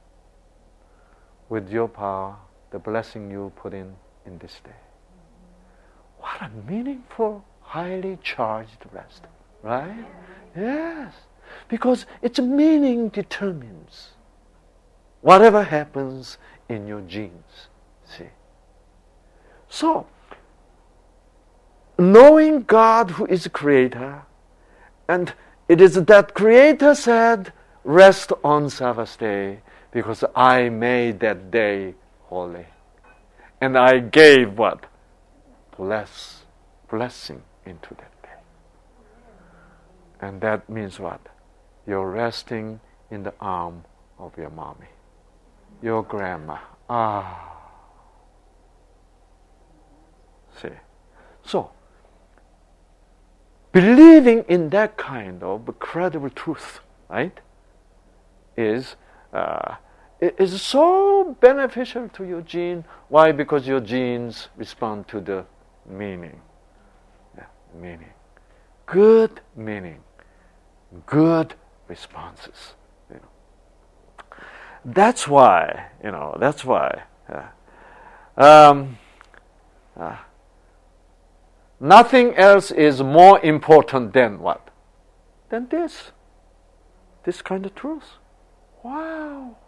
With your power, the blessing you put in in this day. What a meaningful, highly charged rest, right? Yes, because its meaning determines whatever happens in your genes. See? So, knowing God who is the Creator, and it is that Creator said, rest on Sabbath day, because I made that day holy. And I gave what? Bless, blessing into that day. And that means what? You're resting in the arm of your mommy, your grandma. Ah. See? So, believing in that kind of credible truth, right, is uh, is so beneficial to your gene. Why? Because your genes respond to the meaning. Yeah, meaning. Good meaning. Good responses. You know. That's why, you know, that's why. Uh, um, uh, nothing else is more important than what? Than this. This kind of truth. Wow.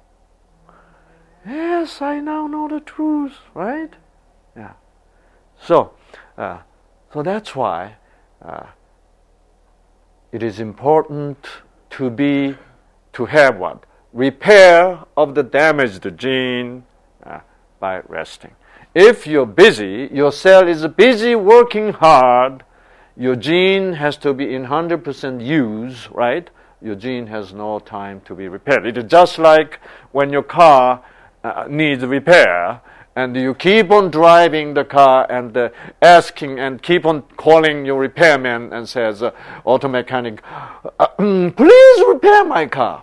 Yes, I now know the truth, right? Yeah. So, uh, so that's why uh, it is important to be, to have what? Repair of the damaged gene uh, by resting. If you're busy, your cell is busy working hard, your gene has to be in one hundred percent use, right? Your gene has no time to be repaired. It is just like when your car uh, needs repair, and you keep on driving the car and uh, asking and keep on calling your repairman and says, uh, auto mechanic, uh, please repair my car.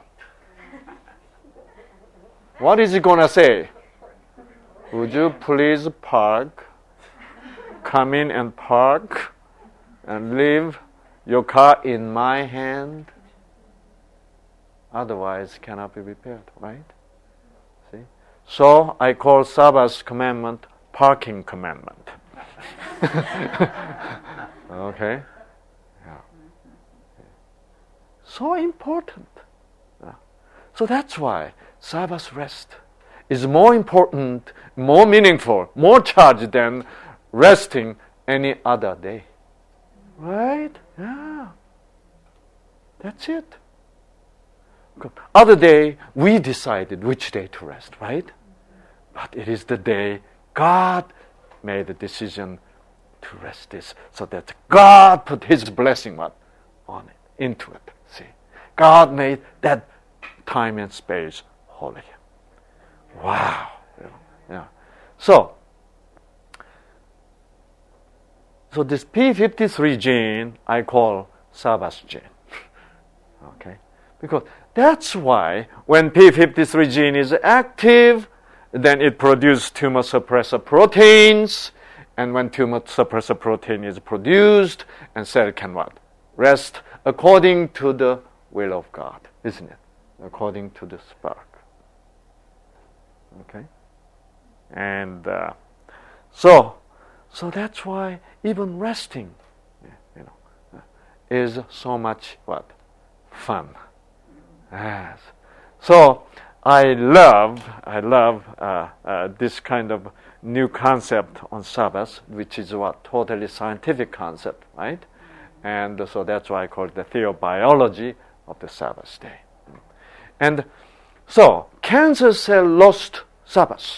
What is he going to say? Would you please park, come in and park, and leave your car in my hand? Otherwise, it cannot be repaired, right? See? So I call Sabbath commandment parking commandment. Okay? Yeah. So important. Yeah. So that's why Sabbath rest is more important, more meaningful, more charged than resting any other day. Right? Yeah. That's it. Other day, we decided which day to rest, right? But it is the day God made a decision to rest this, so that God put His blessing what, on it, into it. See, God made that time and space holy. Wow. Yeah. So, so this P fifty-three gene I call Sabbath gene. Okay, because that's why when P fifty-three gene is active, then it produces tumor suppressor proteins, and when tumor suppressor protein is produced, and cell can what? Rest according to the will of God, isn't it? According to the spark. Okay? And uh, so, so that's why even resting, you know, is so much what? Fun. Yes. So I love, I love uh, uh, this kind of new concept on Sabbath, which is what totally scientific concept, right? And so that's why I call it the theobiology of the Sabbath day. And so cancer cell lost Sabbath.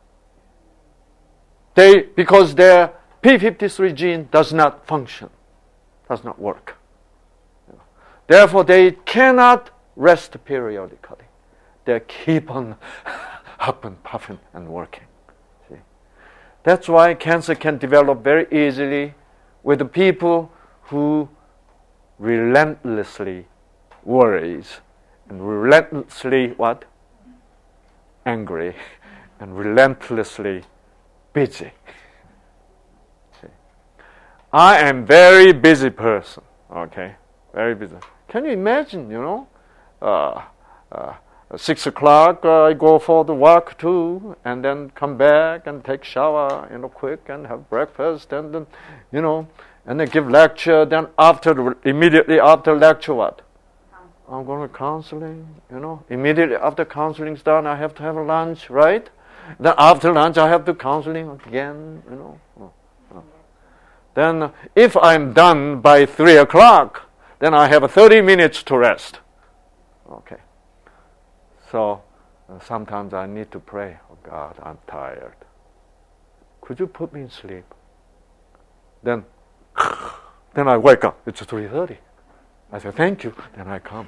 They because their P fifty-three gene does not function, does not work. Therefore, they cannot rest periodically. They keep on huffing, puffing, and working. See? That's why cancer can develop very easily with the people who relentlessly worries and relentlessly what? Angry and relentlessly busy. See? I am very busy person. Okay, very busy. Can you imagine? You know, uh, uh, six o'clock uh, I go for the walk too, and then come back and take shower, you know, quick and have breakfast, and then, you know, and then give lecture. Then after, immediately after lecture, what? I'm going to counseling. You know, immediately after counseling's done, I have to have a lunch, right? Then after lunch, I have to counseling again. You know. Oh, oh. Then, uh, if I'm done by three o'clock, then I have thirty minutes to rest. Okay. So uh, sometimes I need to pray. Oh God, I'm tired. Could you put me in sleep? Then, then I wake up. It's three thirty. I say thank you. Then I come.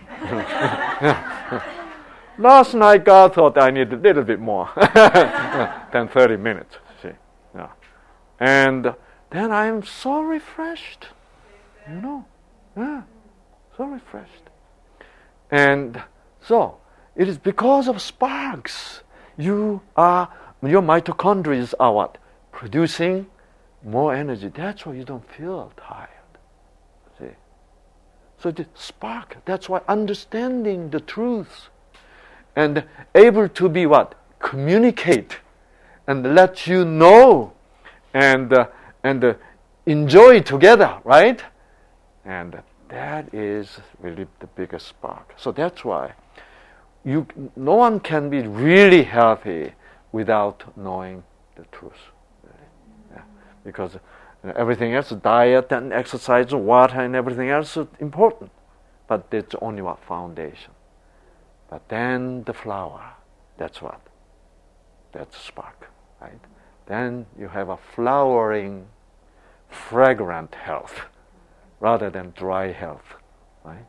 Last night God thought I needed a little bit more than thirty minutes. See, yeah. And then I am so refreshed. You know, yeah. So refreshed. And so, it is because of sparks. You are, your mitochondria are what? Producing more energy. That's why you don't feel tired. See? So the spark, that's why understanding the truth and able to be what? Communicate and let you know and, uh, and uh, enjoy together, right? And that is really the biggest spark. So that's why you, no one can be really healthy without knowing the truth. Really. Yeah. Because you know, everything else, diet and exercise, water and everything else is important. But it's only what? Foundation. But then the flower, that's what? That's spark, right? Then you have a flowering, fragrant health, rather than dry health, right?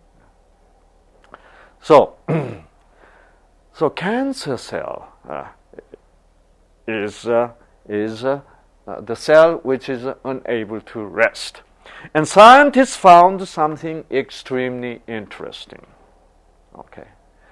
So, so cancer cell uh, is uh, is uh, uh, the cell which is uh, unable to rest, and scientists found something extremely interesting. Okay.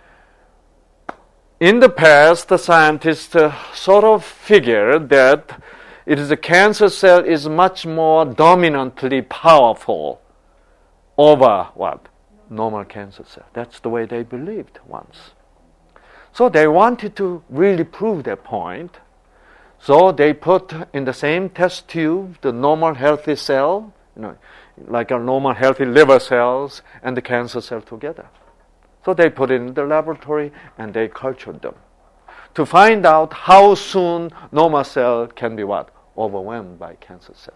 In the past, the scientists uh, sort of figured that it is a cancer cell is much more dominantly powerful over what? Normal cancer cell. That's the way they believed once. So they wanted to really prove their point. So they put in the same test tube the normal healthy cell, you know, like a normal healthy liver cells and the cancer cell together. So they put it in the laboratory and they cultured them to find out how soon normal cell can be what? Overwhelmed by cancer cell.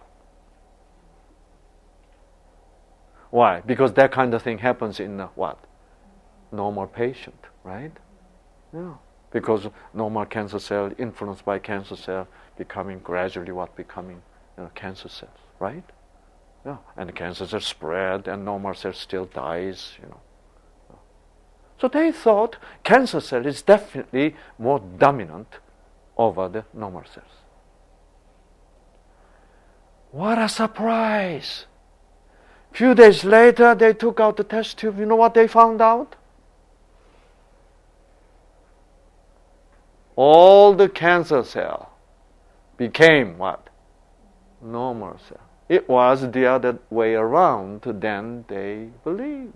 Why? Because that kind of thing happens in a what? Normal patient, right? Yeah. because normal cancer cell influenced by cancer cell becoming gradually what becoming you know, cancer cells, right? Yeah, and the cancer cells spread and normal cell still dies, you know. So they thought cancer cell is definitely more dominant over the normal cells. What a surprise! Few days later, they took out the test tube. You know what they found out? All the cancer cell became what? Normal cell. It was the other way around than they believed.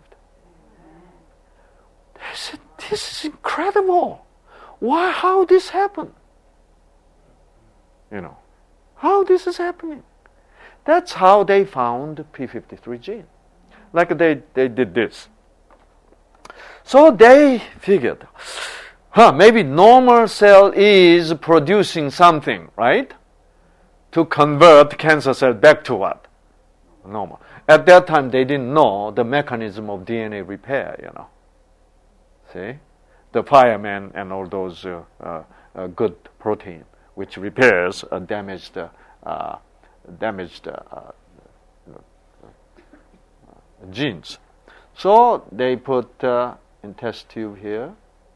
They said, this is incredible. Why, how this happened? You know, how this is happening. That's how they found the p fifty-three gene. Like they, they did this. So they figured, huh, maybe normal cell is producing something, right? To convert cancer cell back to what? Normal. At that time, they didn't know the mechanism of D N A repair, you know. See? The fireman and all those uh, uh, uh, good protein, which repairs uh, damaged, uh, uh, damaged uh, uh, genes. So they put uh, in test tube here,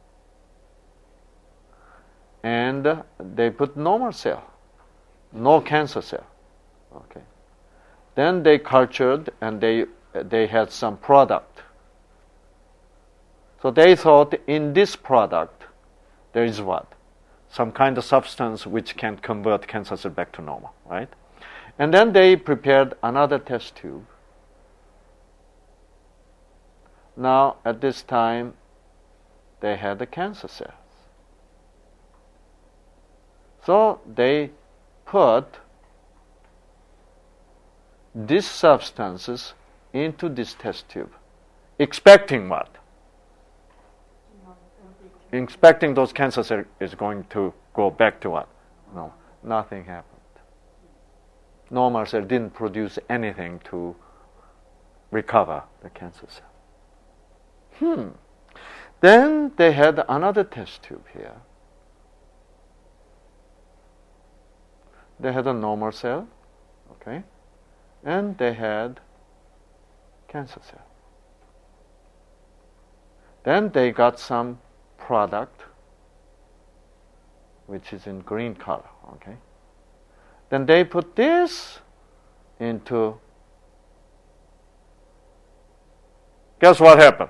and uh, they put normal cell, no cancer cell. Okay. Then they cultured and they they had some product. So they thought in this product there is what? Some kind of substance which can convert cancer cell back to normal, right? And then they prepared another test tube. Now at this time they had the cancer cells. So they put these substances into this test tube, expecting what? Expecting those cancer cells is going to go back to what? No, nothing happened. Normal cell didn't produce anything to recover the cancer cell. Hmm. Then they had another test tube here. They had a normal cell, okay, and they had cancer cell. Then they got some product which is in green color, okay. Then they put this into, guess what happened?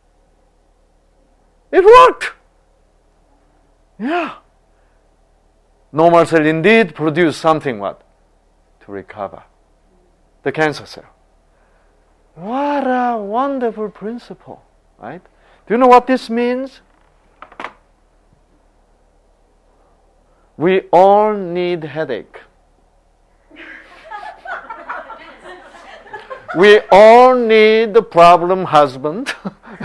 It worked. Yeah. Normal cell indeed produce something what? To recover the cancer cell. What a wonderful principle, right? Do you know what this means? We all need headache. We all need the problem husband.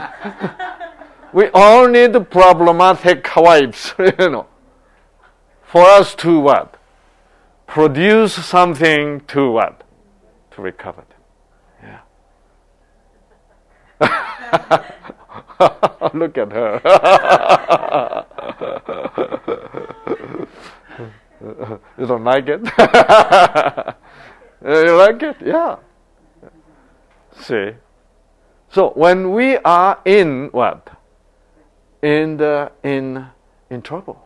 We all need the problematic wives, you know. For us to what? Produce something to what? To recover them. Yeah. Look at her. You don't like it? You like it? Yeah. See? So when we are in what? In the in in trouble,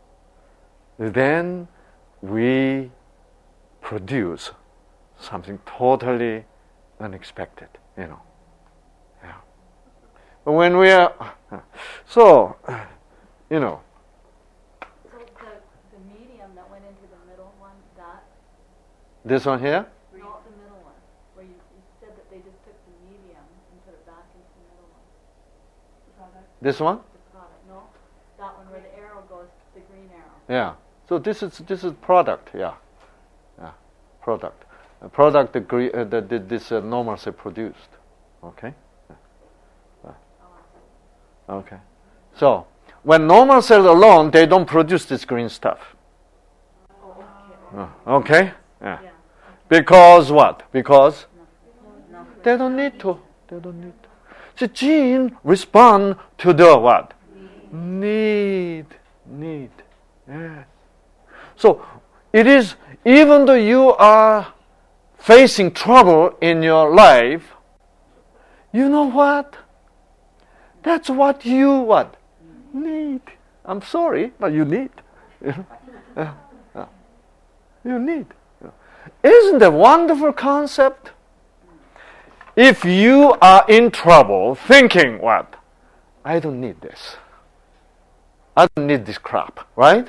then we produce something totally unexpected, you know. Yeah. But when we are, so, you know. So the, the medium that went into the middle one, that? This one here? No, the middle one, where you, you said that they just took the medium and put it back into the middle one. The product? This one? The product, no. That one where the arrow goes, the green arrow. Yeah. So this is this is product, yeah, yeah, product, a product that gre- uh, that did this uh, normal cell produced, okay, yeah. Okay. So when normal cells alone, they don't produce this green stuff. Oh, okay. Uh, okay, yeah. Yeah. Because what? Because No. No. they don't need to. They don't need to. The gene respond to the what? Need. need. Yes. So it is, even though you are facing trouble in your life, you know what? That's what you what? Need. I'm sorry, but you need. Yeah. Yeah. You need. Isn't that a wonderful concept? If you are in trouble thinking what? I don't need this. I don't need this crap, right?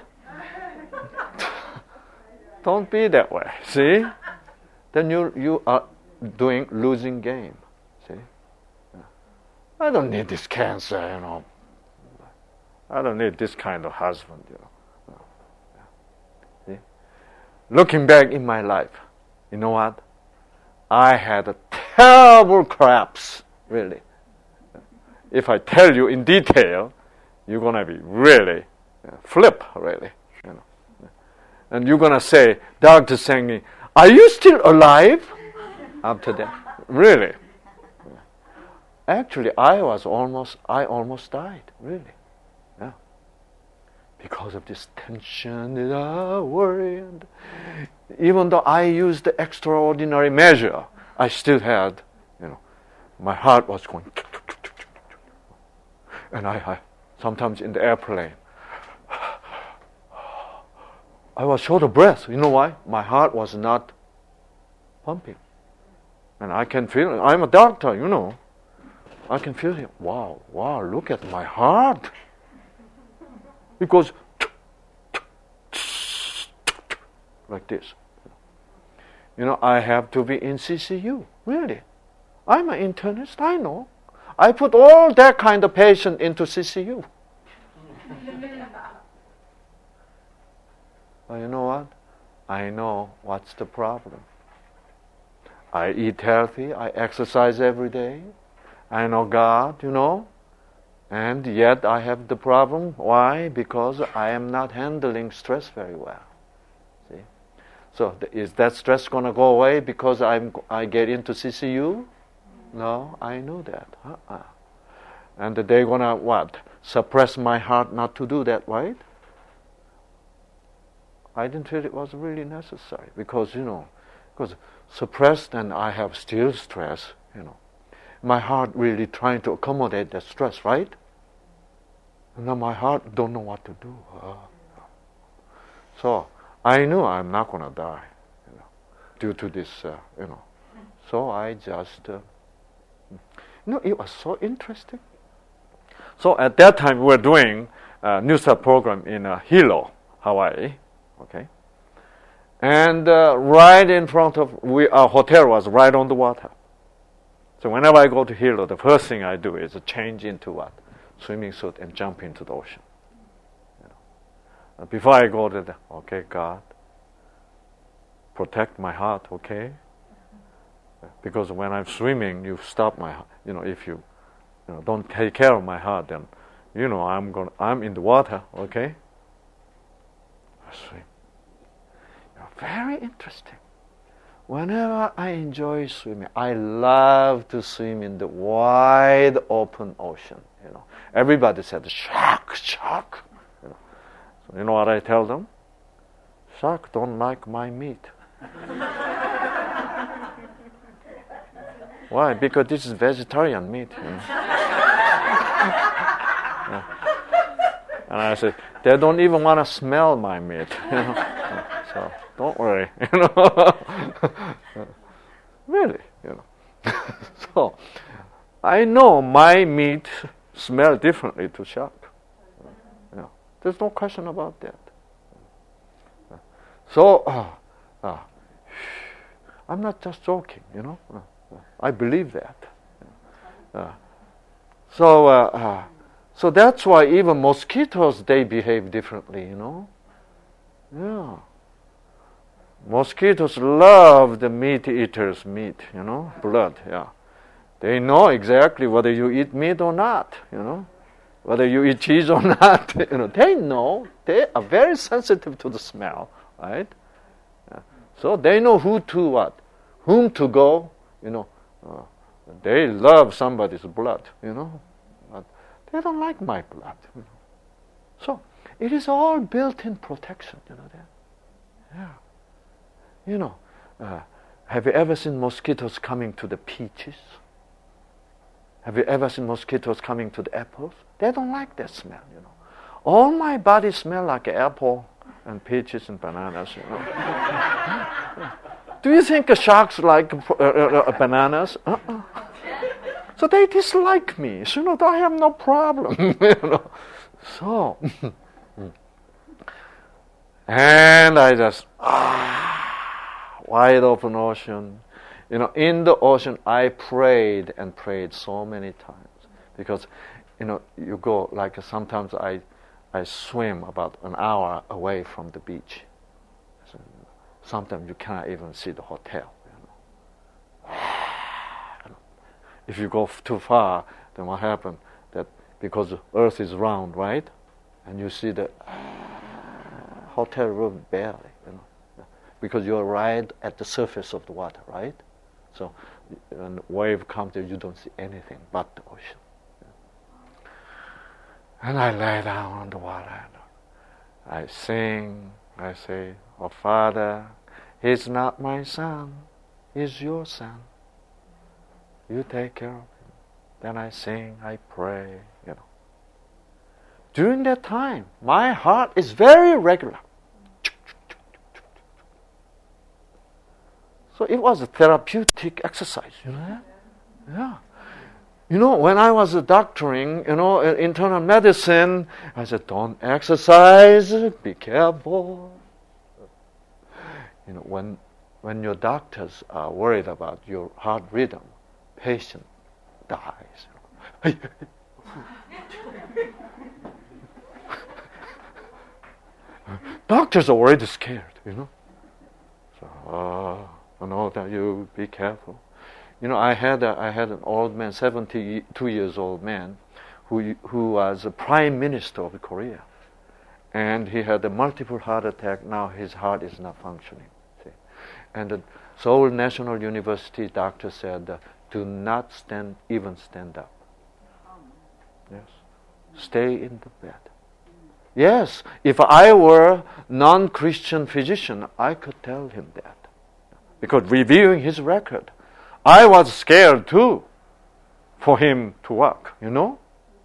Don't be that way, see? Then you you are doing losing game, see? I don't need this cancer, you know. I don't need this kind of husband, you know. See? Looking back in my life, you know what? I had a terrible craps, really. If I tell you in detail, you're gonna be really uh, flip, really, you know. And you're gonna say, Doctor Senghi, are you still alive? After that, really. Actually, I was almost, I almost died, really. Yeah. Because of this tension, uh, worry, and even though I used the extraordinary measure, I still had, you know, my heart was going. And I, I sometimes in the airplane, I was short of breath. You know why? My heart was not pumping. And I can feel it. I'm a doctor, you know. I can feel it. Wow, wow, look at my heart. It goes like this. You know, I have to be in C C U, really. I'm an internist, I know. I put all that kind of patient into C C U. Well, you know what? I know what's the problem. I eat healthy, I exercise every day. I know God, you know. And yet I have the problem. Why? Because I am not handling stress very well. See? So th- is that stress going to go away because I'm, I get into C C U? No, I know that. Uh-uh. And they're going to what? Suppress my heart not to do that, right? I didn't feel it was really necessary because, you know, because suppressed and I have still stress, you know. My heart really trying to accommodate that stress, right? And now my heart don't know what to do. Uh, so I knew I'm not going to die, you know, due to this, uh, you know. So I just, uh, you know, it was so interesting. So at that time we were doing a New Start program in uh, Hilo, Hawaii. Okay, and uh, right in front of we our hotel was right on the water. So whenever I go to Hilo, the first thing I do is change into what swimming suit and jump into the ocean. You know. Before I go to the okay, God, protect my heart, okay? Because when I'm swimming, you stop my heart. You know, if you, you know, don't take care of my heart, then you know I'm going. I'm in the water, okay? Swim. Very interesting. Whenever I enjoy swimming, I love to swim in the wide open ocean. You know, everybody said shark, shark. You know, so you know what I tell them? Shark don't like my meat. Why? Because this is vegetarian meat. You know? Yeah. And I said, they don't even want to smell my meat. You know? So don't worry. You know? Really, you know. So I know my meat smells differently to shark. You know, there's no question about that. So uh, uh, I'm not just joking. You know, uh, I believe that. Uh, so. Uh, uh, So that's why even mosquitoes, they behave differently, you know. Yeah. Mosquitoes love the meat eaters' meat, you know, blood, yeah. They know exactly whether you eat meat or not, you know, whether you eat cheese or not, you know. They know. They are very sensitive to the smell, right? Yeah. So they know who to what, whom to go, you know. Uh, they love somebody's blood, you know. They don't like my blood. So It is all built-in protection, you know that? Yeah. You know, uh, have you ever seen mosquitoes coming to the peaches? Have you ever seen mosquitoes coming to the apples? They don't like that smell, you know. All my body smell like apple and peaches and bananas, you know. Do you think sharks like uh, uh, bananas? Uh-uh. So they dislike me. So, you know, I have no problem, you know. So, and I just, ah, wide open ocean. You know, in the ocean, I prayed and prayed so many times. Because, you know, you go, like sometimes I, I swim about an hour away from the beach. So, sometimes you cannot even see the hotel. You know. If you go too far, then what happens? That because the Earth is round, right? And you see the hotel room barely, you know, because you're right at the surface of the water, right? So when wave comes there, you don't see anything but the ocean. And I lay down on the water. And I sing. I say, "Oh Father, he's not my son. He's your son. You take care of him." Then I sing. I pray. You know. During that time, my heart is very regular. So it was a therapeutic exercise, you know that? Yeah. You know, when I was doctoring, you know, in internal medicine, I said, "Don't exercise, be careful." You know, when when your doctors are worried about your heart rhythm, patient dies. Doctors are already scared, you know. So, uh, you know that you be careful. You know, I had a, I had an old man, seventy-two years old man, who who was a prime minister of Korea, and he had a multiple heart attack. Now his heart is not functioning. See, and the Seoul National University doctor said, uh, "Do not stand, even stand up. Yes, stay in the bed." Yes, if I were non-Christian physician, I could tell him that. Because reviewing his record, I was scared too for him to walk, you know?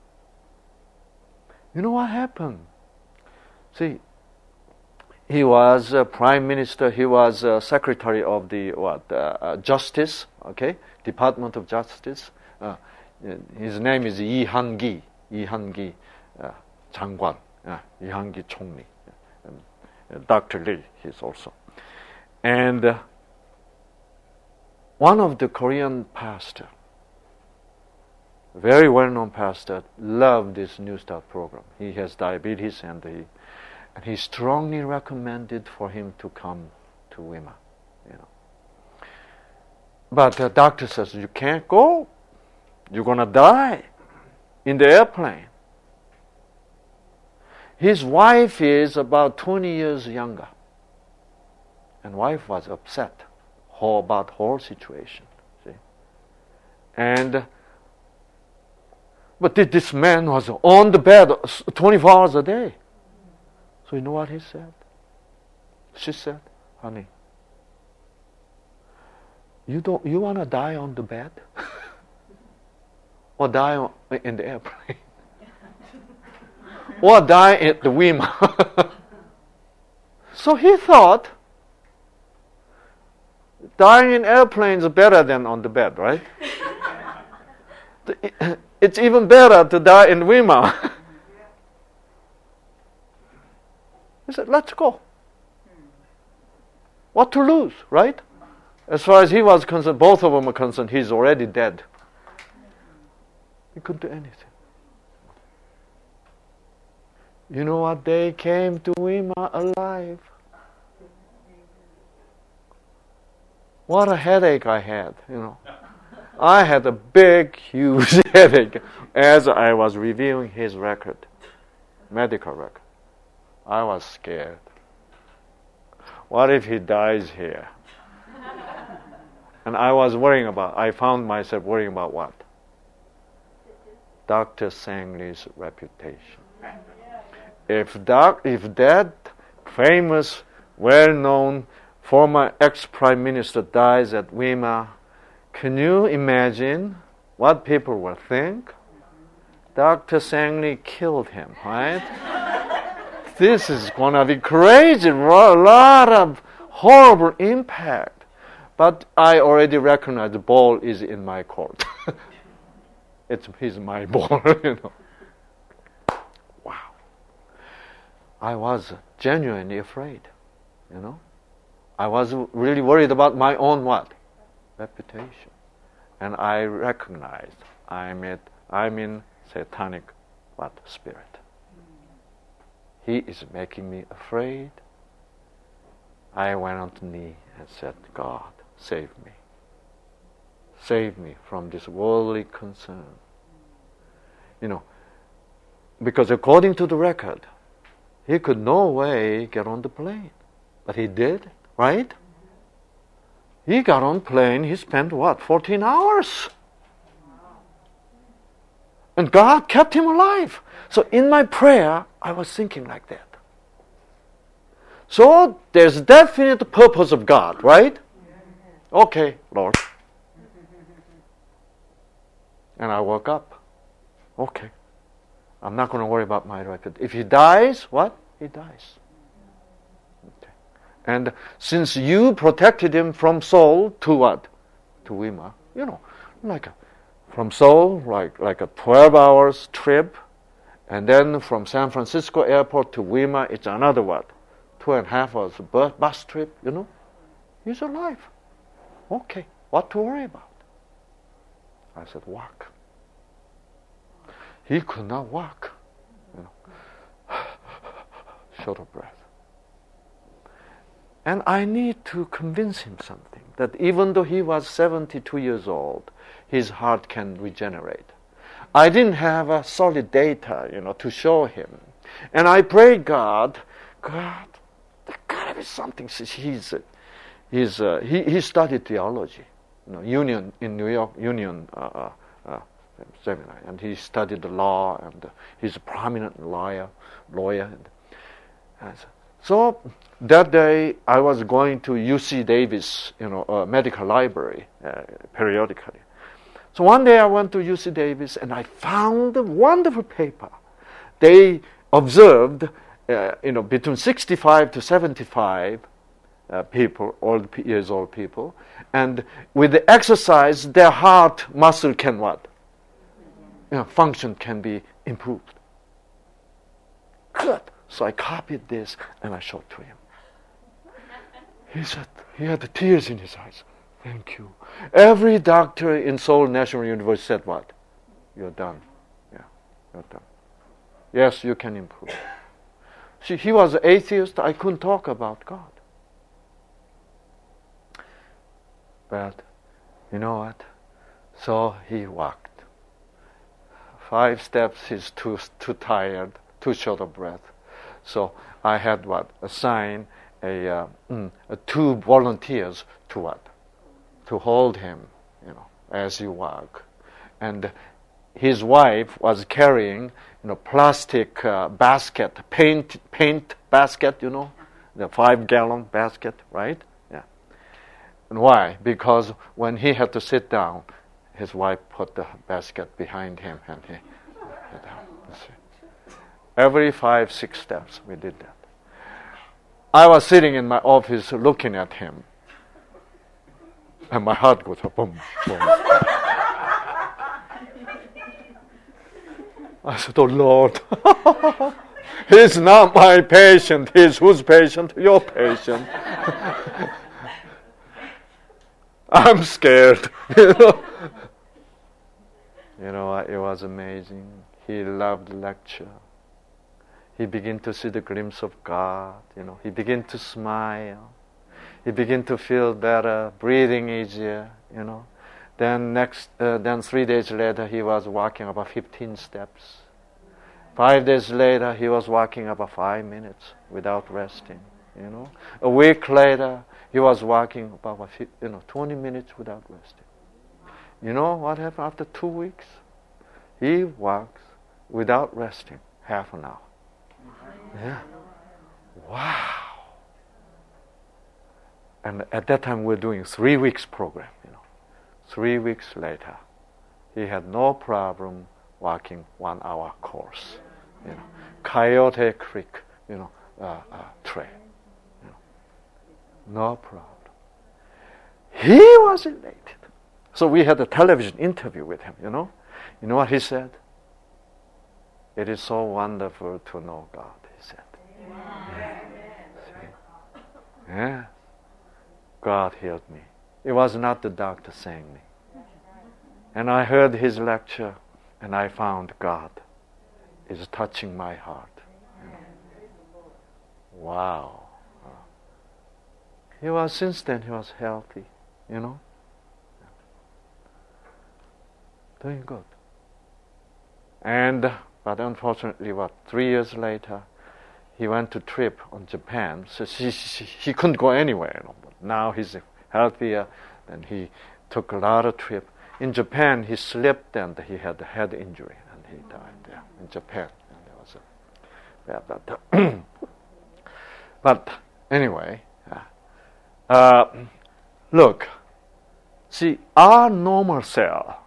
You know what happened? See, he was a prime minister, he was a secretary of the what uh, uh, Justice, okay, Department of Justice. Uh, his name is Lee Han-gi, Lee Han-gi uh, 장관. Uh, 이한기 총리, um, uh, Doctor Lee, he's also. And uh, one of the Korean pastor, very well-known pastor, loved this New Start program. He has diabetes, and he and he strongly recommended for him to come to Wima. You know, but the doctor says, "You can't go. You're gonna die in the airplane." His wife is about twenty years younger. And wife was upset whole, about whole situation. See? And but this man was on the bed twenty-four hours a day. So you know what he said? She said, "Honey, you don't you wanna die on the bed? Or die on, in the airplane? Or die at the Wima?" So he thought, dying in airplanes is better than on the bed, right? It's even better to die in Wima. He said, "Let's go. What to lose, right?" As far as he was concerned, both of them are concerned, he's already dead. He couldn't do anything. You know what? They came to Wima alive. What a headache I had, you know. I had a big, huge headache as I was reviewing his record, medical record. I was scared. What if he dies here? And I was worrying about, I found myself worrying about what? Doctor Sang Lee's reputation. if that, if that famous, well-known former ex-prime minister dies at Weimar, can you imagine what people will think? Doctor Sangli killed him, right? This is going to be crazy, a lot of horrible impact. But I already recognize the ball is in my court. It's he's my ball, you know. Wow. I was genuinely afraid, you know. I was really worried about my own what? Reputation. And I recognized I'm it I'm in satanic what? Spirit. He is making me afraid. I went on the knee and said, God, save me. Save me from this worldly concern. You know, because according to the record, he could no way get on the plane. But he did, right? He got on plane, he spent what, fourteen hours? And God kept him alive. So in my prayer, I was thinking like that. So there's definite purpose of God, right? Okay, Lord. And I woke up. Okay. I'm not going to worry about my record. If he dies, what? He dies. Okay. And since you protected him from Seoul to what? To Weimar. You know, like a, from Seoul, like, like a twelve hours trip. And then from San Francisco airport to Weimar, it's another what? Two and a half hours bus, bus trip, you know. He's alive. Okay, what to worry about? I said, walk. He could not walk. You know. Short of breath. And I need to convince him something, that even though he was seventy-two years old, his heart can regenerate. I didn't have a solid data, you know, to show him. And I prayed God, God, there gotta be something. He's, he's, uh, he, he studied theology, you know, Union in New York, Union uh, uh, Seminary, and he studied the law, and uh, he's a prominent lawyer. Lawyer. And, and so that day, I was going to U C Davis, you know, uh, medical library uh, periodically. So one day I went to U C Davis and I found a wonderful paper. They observed, uh, you know, between sixty-five to seventy-five uh, people, old years old people, and with the exercise, their heart muscle can what? You know, function can be improved. Good. So I copied this and I showed to him. He said, he had the tears in his eyes. Thank you. Every doctor in Seoul National University said what? You're done. Yeah, you're done. Yes, you can improve. See, he was an atheist. I couldn't talk about God. But you know what? So he walked. Five steps, he's too, too tired, too short of breath. So I had what? Assign a, uh, mm, a two volunteers to what? To hold him, you know, as he walked. And his wife was carrying, you know, plastic uh, basket, paint paint basket, you know, the five-gallon basket, right? Yeah. And why? Because when he had to sit down, his wife put the basket behind him and he sat down. Every five, six steps, we did that. I was sitting in my office looking at him. And my heart goes up, boom, boom. I said, oh Lord, he's not my patient. He's whose patient? Your patient. I'm scared. You know? You know, it was amazing. He loved the lecture. He began to see the glimpse of God. You know, he began to smile. He began to feel better, breathing easier. You know, then next, uh, then three days later, he was walking about fifteen steps. Five days later, he was walking about five minutes without resting. You know, a week later, he was walking about you know twenty minutes without resting. You know what happened after two weeks? He walks without resting half an hour. Yeah. Wow. And at that time, we were doing three weeks program. You know, three weeks later, he had no problem walking one hour course. You know, Coyote Creek, you know, uh, uh, trail. You know, no problem. He was elated. So we had a television interview with him. You know, you know what he said? It is so wonderful to know God. He said. Yeah. Yeah. God healed me. It was not the doctor saying me. And I heard his lecture, and I found God is touching my heart. Wow. He was, since then, he was healthy, you know. Doing good. And, but unfortunately, what, three years later, he went to trip on Japan. So he, he, he couldn't go anywhere. You know. But now he's healthier, and he took a lot of trip. In Japan, he slipped and he had a head injury, and he died there in Japan. And there was a, yeah, but, uh, but anyway, uh, uh, look, see, our normal cell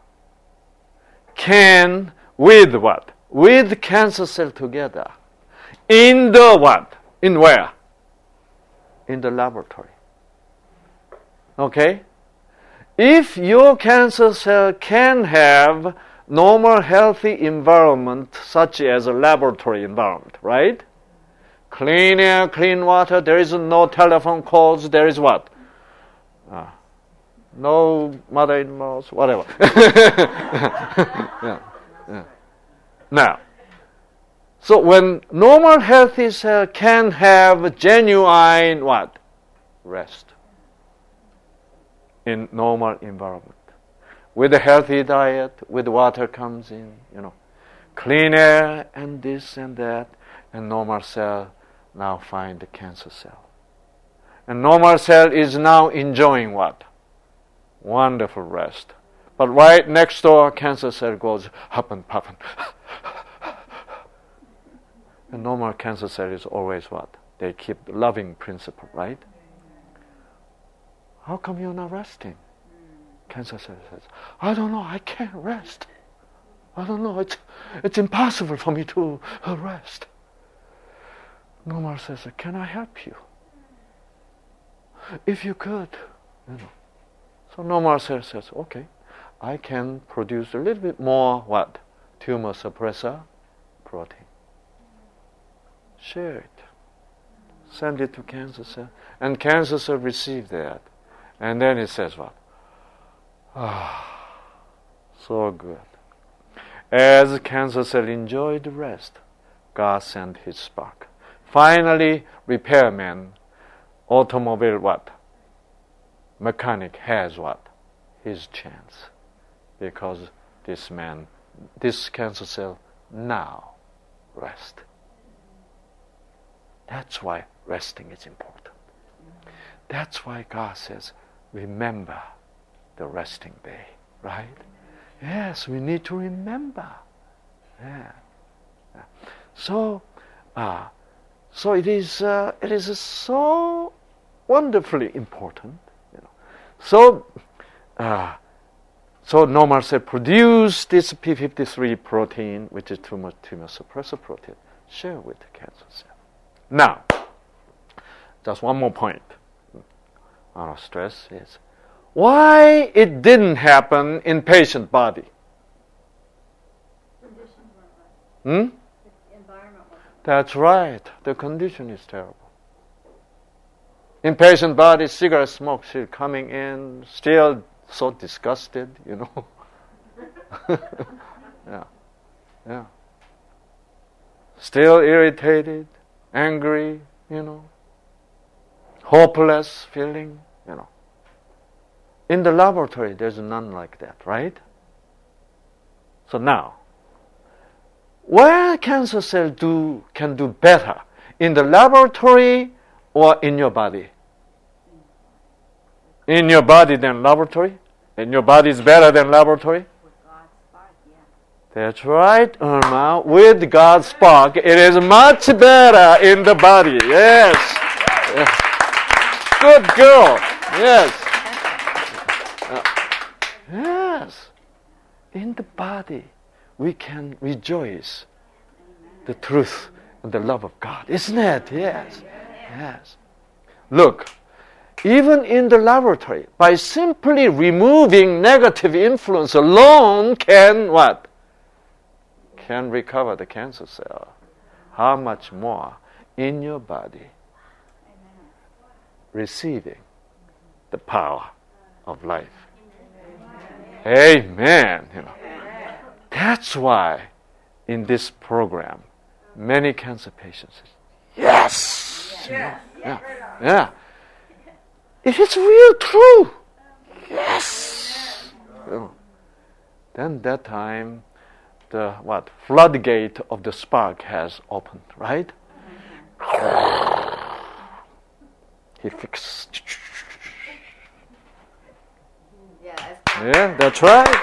can, with what? With cancer cell together, in the what? In where? In the laboratory. Okay? If your cancer cell can have normal healthy environment such as a laboratory environment, right? Clean air, clean water, there is no telephone calls, there is what? Uh, no mother-in-laws, whatever. yeah, yeah. Now, so when normal healthy cell can have genuine what? Rest. In normal environment. With a healthy diet, with water comes in, you know. Clean air and this and that, and normal cell now find the cancer cell. And normal cell is now enjoying what? Wonderful rest. But right next door, cancer cell goes huffing, puffing. And normal cancer cell is always what? They keep the loving principle, right? How come you're not resting? Cancer cell says, I don't know, I can't rest. I don't know, it's, it's impossible for me to uh, rest. Normal says, can I help you? If you could, you know. So normal cell says, okay, I can produce a little bit more what? Tumor suppressor protein. Share it. Send it to cancer cell. And cancer cell receive that. And then it says what? Ah, so good. As cancer cell enjoyed the rest, God sent his spark. Finally, repairman, automobile what? Mechanic has what? His chance. Because this man, this cancer cell now rest. That's why resting is important. That's why God says, remember the resting day, right? Yes, we need to remember. Yeah. yeah. So, uh, so it is. Uh, it is so wonderfully important. You know. So, uh, so normal cell produce this P fifty-three protein, which is tumor tumor suppressor protein. Share with the cancer cell. Now, just one more point. Our stress is why it didn't happen in patient body. Conditions weren't right. Hmm? The environment wasn't right. That's right. The condition is terrible. In patient body, cigarette smoke still coming in, still so disgusted, you know. yeah, yeah. Still irritated, angry, you know. Hopeless feeling, you know. In the laboratory, there's none like that, right? So now, where cancer cell do can do better? In the laboratory or in your body? In your body than laboratory? And your body is better than laboratory? With God's spark, yeah. That's right, Irma. With God's spark, it is much better in the body. Yes. Yes. Good girl. Yes. Uh, yes. In the body, we can rejoice the truth and the love of God. Isn't it? Yes. Yes. Look, even in the laboratory, by simply removing negative influence alone can what? Can recover the cancer cell. How much more in your body receiving the power of life. Amen. You know, that's why in this program, many cancer patients say, yes! You know, yeah, yeah. It is real true. Yes! You know, then that time, the what floodgate of the spark has opened, right? He fixed. Yeah, that's, yeah, that's right.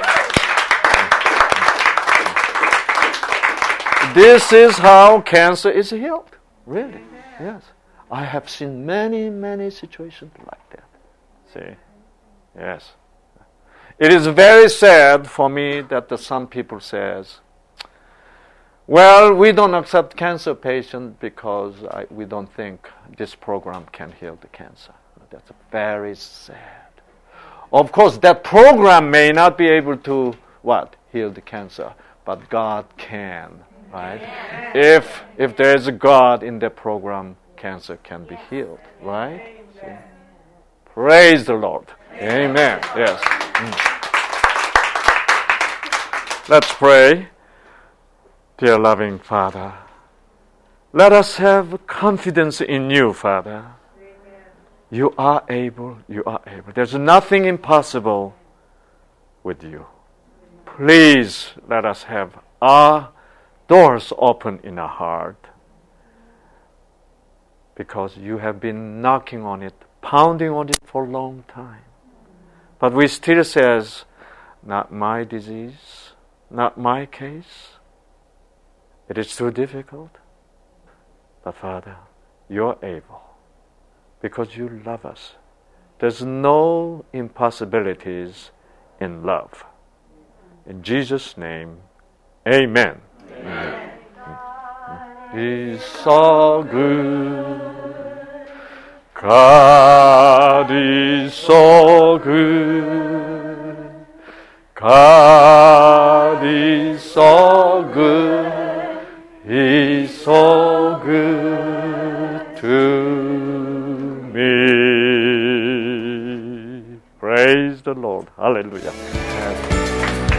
This is how cancer is healed. Really? Yes. I have seen many, many situations like that. See? Yes. It is very sad for me that the, some people says, well, we don't accept cancer patients because I, we don't think this program can heal the cancer. That's very sad. Of course, that program may not be able to, what? Heal the cancer. But God can, right? If, if there is a God in that program, cancer can be healed, right? See? Praise the Lord. Amen. Yes. Mm. Let's pray. Dear loving Father, let us have confidence in you, Father. You are able, you are able. There's nothing impossible with you. Please let us have our doors open in our heart, because you have been knocking on it, pounding on it for a long time. But we still says, not my disease, not my case. It is too difficult. But Father, you're able, because you love us. There's no impossibilities in love. In Jesus' name, amen. Amen. He's so good. God is so good. God is so good. He's so good to me. Praise the Lord. Hallelujah.